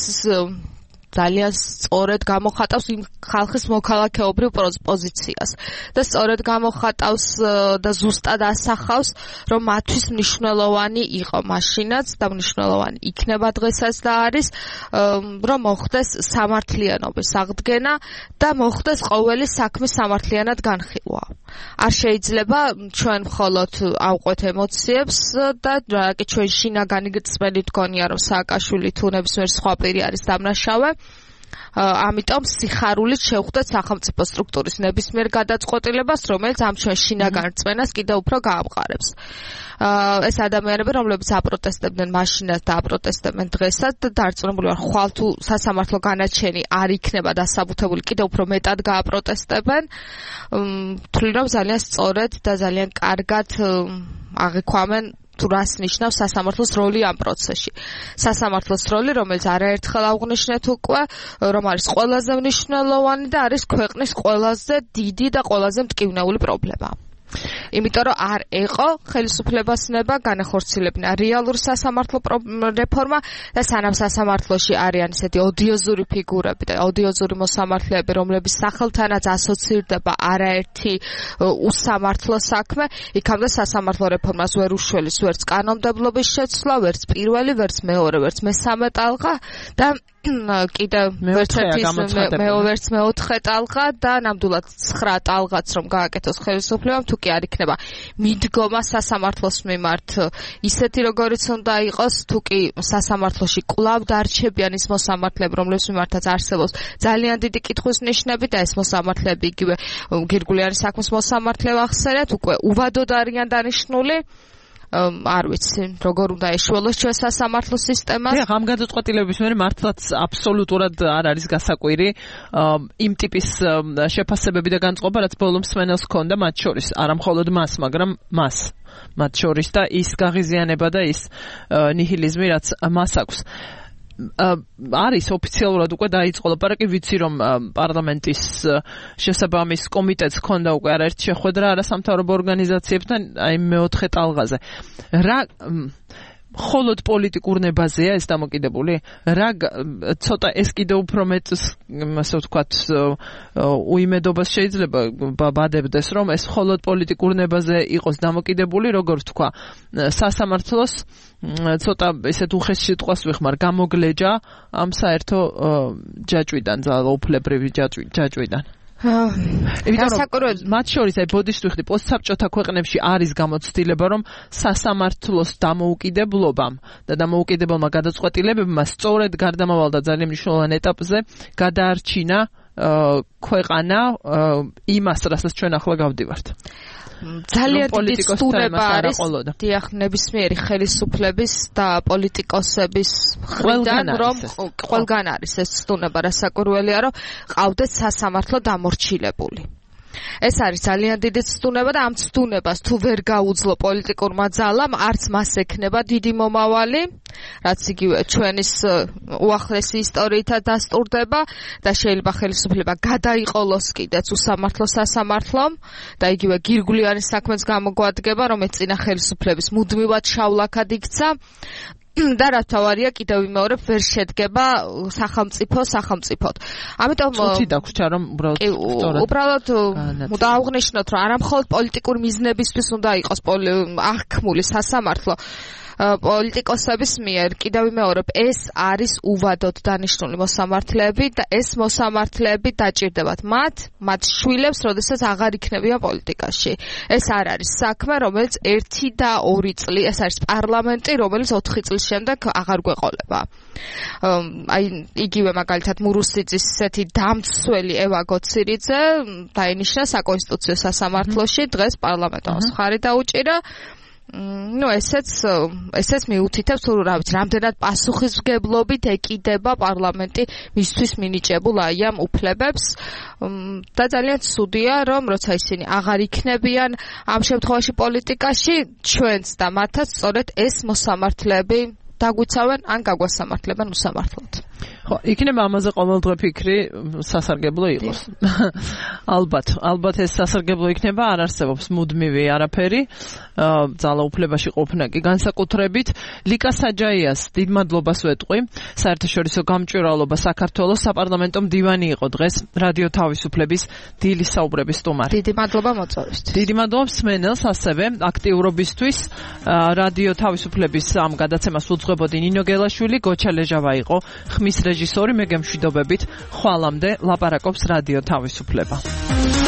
ძალიან სწორედ გამოხატავს იმ ხალხის მოქალაქეობრივ პოზიციას და სწორედ გამოხატავს და ზუსტად ასახავს, რომ მათთვის მნიშვნელოვანი იყო მაშინაც და მნიშვნელოვანი იქნება დღესაც და არის, რომ მოხდეს სამართლიანობის აღდგენა და მოხდეს ყოველი საქმე სამართლიანად განხილვა. არ შეიძლება ჩვენ მხოლოდ ავყვეთ ემოციებს და რაგი ჩვენ შინაგანი გწმენდი გქონია, რომ სააკაშვილი თუ ნებისმიერ სხვა პირი არის დამნაშავე. ამიტომ სიხარულით შევხვდეთ სახელმწიფო სტრუქტურის ნებისმიერ გადაწყვეტილებას, რომელიც ამ ჩვენ შინაგან რწმენას კიდევ უფრო გაამყარებს. ეს ადამიანები, რომლებიც აპროტესტებდნენ მაშინაც და აპროტესტებენ დღესაც და დარწმუნებული ვარ, ხვალ თუ სასამართლო განაჩენი არ იქნება დასაბუთებული, კიდევ უფრო მეტად გააპროტესტებენ. თვლი რომ ძალიან სწორედ და ძალიან კარგად აღიქვამენ თუ რას ნიშნავს სასამართლოს როლი ამ პროცესში. სასამართლოს როლი, რომელიც არაერთხელ აღვნიშნეთ უკვე, რომ არის ყველაზე მნიშვნელოვანი და არის ქვეყნის ყველაზე დიდი და ყველაზე მტკივნეული პრობლემა. იმიტომ რომ არ ეყო ხელისუფლებასნება განახორციელებინა რეალური სასამართლო რეფორმა და სანამ სასამართლოში არიან ესეთი ოდიოზური ფიგურები და ოდიოზური მოსამართლეები, რომლების სახელთანაც ასოცირდება არაერთი უსამართლო საქმე, იქამდე სასამართლო რეფორმას ვერ უშველის ვერც კანონმდებლობის შეცვლა, ვერც პირველი, ვერც მეორე, ვერც მესამე ტალღა და კიდევ ვერც ვერც მეოთხე ტალღა და ნამდვილად ცხრა ტალღაც რომ გააკეთოს ხელისუფლებამ, თუ კი არ იქნება მიდგომა სასამართლოს მიმართ ისეთი როგორიც უნდა იყოს, თუ კი სასამართლოში კვლავ დარჩებიან ის მოსამართლეები, რომლებს მიმართაც არსებობს ძალიან დიდი კითხვის ნიშნები და ეს მოსამართლეები იგივე გირგულიანი საქმის მოსამართლე ვახსენეთ, უკვე უვადოდ არიან დანიშნული. არ ვიცი, როგორ უნდა ეშველოს ჩვენ სასამართლო სისტემას. დიახ, ამ გადაწყვეტილების მერე მართლაც აბსოლუტურად არ არის გასაკვირი იმ ტიპის შეფასებები და განწყობა, რაც ბოლომს მსმენელს ჰქონდა მათ შორის, არა მხოლოდ მას, მაგრამ მას მათ შორის და ის გაღიზიანება და ის ნიჰილიზმი, რაც მას აქვს. არის ოფიციალურად უკვე დაიწყო ლაპარაკი, ვიცი რომ პარლამენტის შესაბამის კომიტეტს ჰქონდა უკვე არაერთი შეხვედრა არასამთავრობო ორგანიზაციებთან აი მეოთხე ტალღაზე. რა მხოლოდ პოლიტიკურ ნებაზეა ეს დამოკიდებული? რა ცოტა ეს კიდევ უფრო მეტ, ასე ვთქვათ, უიმედობას შეიძლება ბადებდეს, რომ ეს მხოლოდ პოლიტიკურ ნებაზე იყოს დამოკიდებული, როგორ ვთქვა, სასამართლოს ცოტა ესეთ უხეშ სიტყვას ვიხმარ, გამოგლეჯა ამ საერთო ჯაჭვიდან, ძალაუფლებრივი ჯაჭვიდან. გასაკვირველი მათ შორის აი ბოდიშს ვიხდი, პოსტსაბჭოთა ქვეყნებში არის გამოცდილება, რომ სასამართლოს დამოუკიდებლობამ და დამოუკიდებელმა გადაწყვეტილებებმა სწორედ გარდამავალ და ძალიან მნიშვნელოვან ეტაპზე გადაარჩინა ქვეყანა იმას, რასაც ჩვენ ახლა გავდივართ. ძალიან დიდი სტუნება არის დიახ ნებისმიერი ხელისუფლების და პოლიტიკოსების მხრიდან, რომ ყველგან არის ეს სტუნება, რასაკვირველია, რომ ყავდეთ სასამართლო დამორჩილებული. ეს არის ძალიან დიდი ცდუნება და ამ ცდუნებას თუ ვერ გაუძლო პოლიტიკურმა ძალამ, არც მას ექნება დიდი მომავალი, რაც იგივე ჩვენის უახლესი ისტორიითაც დასტურდება და შეიძლება ხელისუფლება გადაიყოლოს კიდეც უსამართლო სასამართლომ და იგივე გირგვლიანი საქმეც გამოგვადგება, რომელიც წინა ხელისუფლების მუდმივად შავლაქად იქცა. და რა თავარია კიდევ ვიმეორებ ვერ შედგება სახელმწიფო სახელმწიფოდ. ამიტომ წუთი დაგვრჩა რომ უბრალოდ უბრალოდ უნდა აღვნიშნოთ რომ არა მხოლოდ პოლიტიკური მიზნებისთვის უნდა იყოს აღქმული სასამართლო პოლიტიკოსების მიერ კიდევ ვიმეორებ ეს არის უვადოდ დანიშნული მოსამართლეები და ეს მოსამართლეები დაჭირდებათ მათ მათ შვილებს როდესაც აღარ იქნებიან პოლიტიკაში ეს არ არის საქმე რომელიც ერთი და ორი წელი ეს არის პარლამენტი რომელიც ოთხი წლის შემდეგ აღარ გვეყოლება აი იგივე მაგალითად მურუსიძის ესეთი დამცველი ევა გოცირიძე დაინიშნა საკონსტიტუციო სასამართლოში დღეს პარლამენტოს ხარი დაუჭირა ну ესეც ესეც მიუთითებს თუ რა ვიცი რამდენად პასუხისმგებლობით ეკიდება პარლამენტი მისთვის მინიჭებულ აი ამ უფლებებს და ძალიან ცუდია რომ როცა ისინი აღარ იქნებიან ამ შემთხვევაში პოლიტიკაში ჩვენც და მათაც სწორედ ეს მოსამართლეები დაგვიცავენ ან გაგვასამართლებენ უსამართლოდ ხო, იქნება ამაზე ყოველდღე ფიქრი სასარგებლო იყოს. ალბათ, ალბათ ეს სასარგებლო იქნება, არ არსებობს მუდმივი არაფერი. ძალაუფლებაში ყოფნა კი განსაკუთრებით. ლიკა საჯაიას დიდ მადლობას ვეტყვი. საერთაშორისო გამჭვირვალობა საქართველოს საპარლამენტო მდივანი იყო დღეს რადიო თავისუფლების დილის საუბრების სტუმარი. დიდი მადლობა მოწვევისთვის. დიდი მადლობა მსმენელს ასევე აქტიურობისთვის. რადიო თავისუფლების ამ გადაცემას უძღვებოდი ნინო გელაშვილი, გოჩა ლეჟავა იყო ხმის რეჟისორი, მე გემშვიდობებით ხვალამდე ლაპარაკობს რადიო თავისუფლება.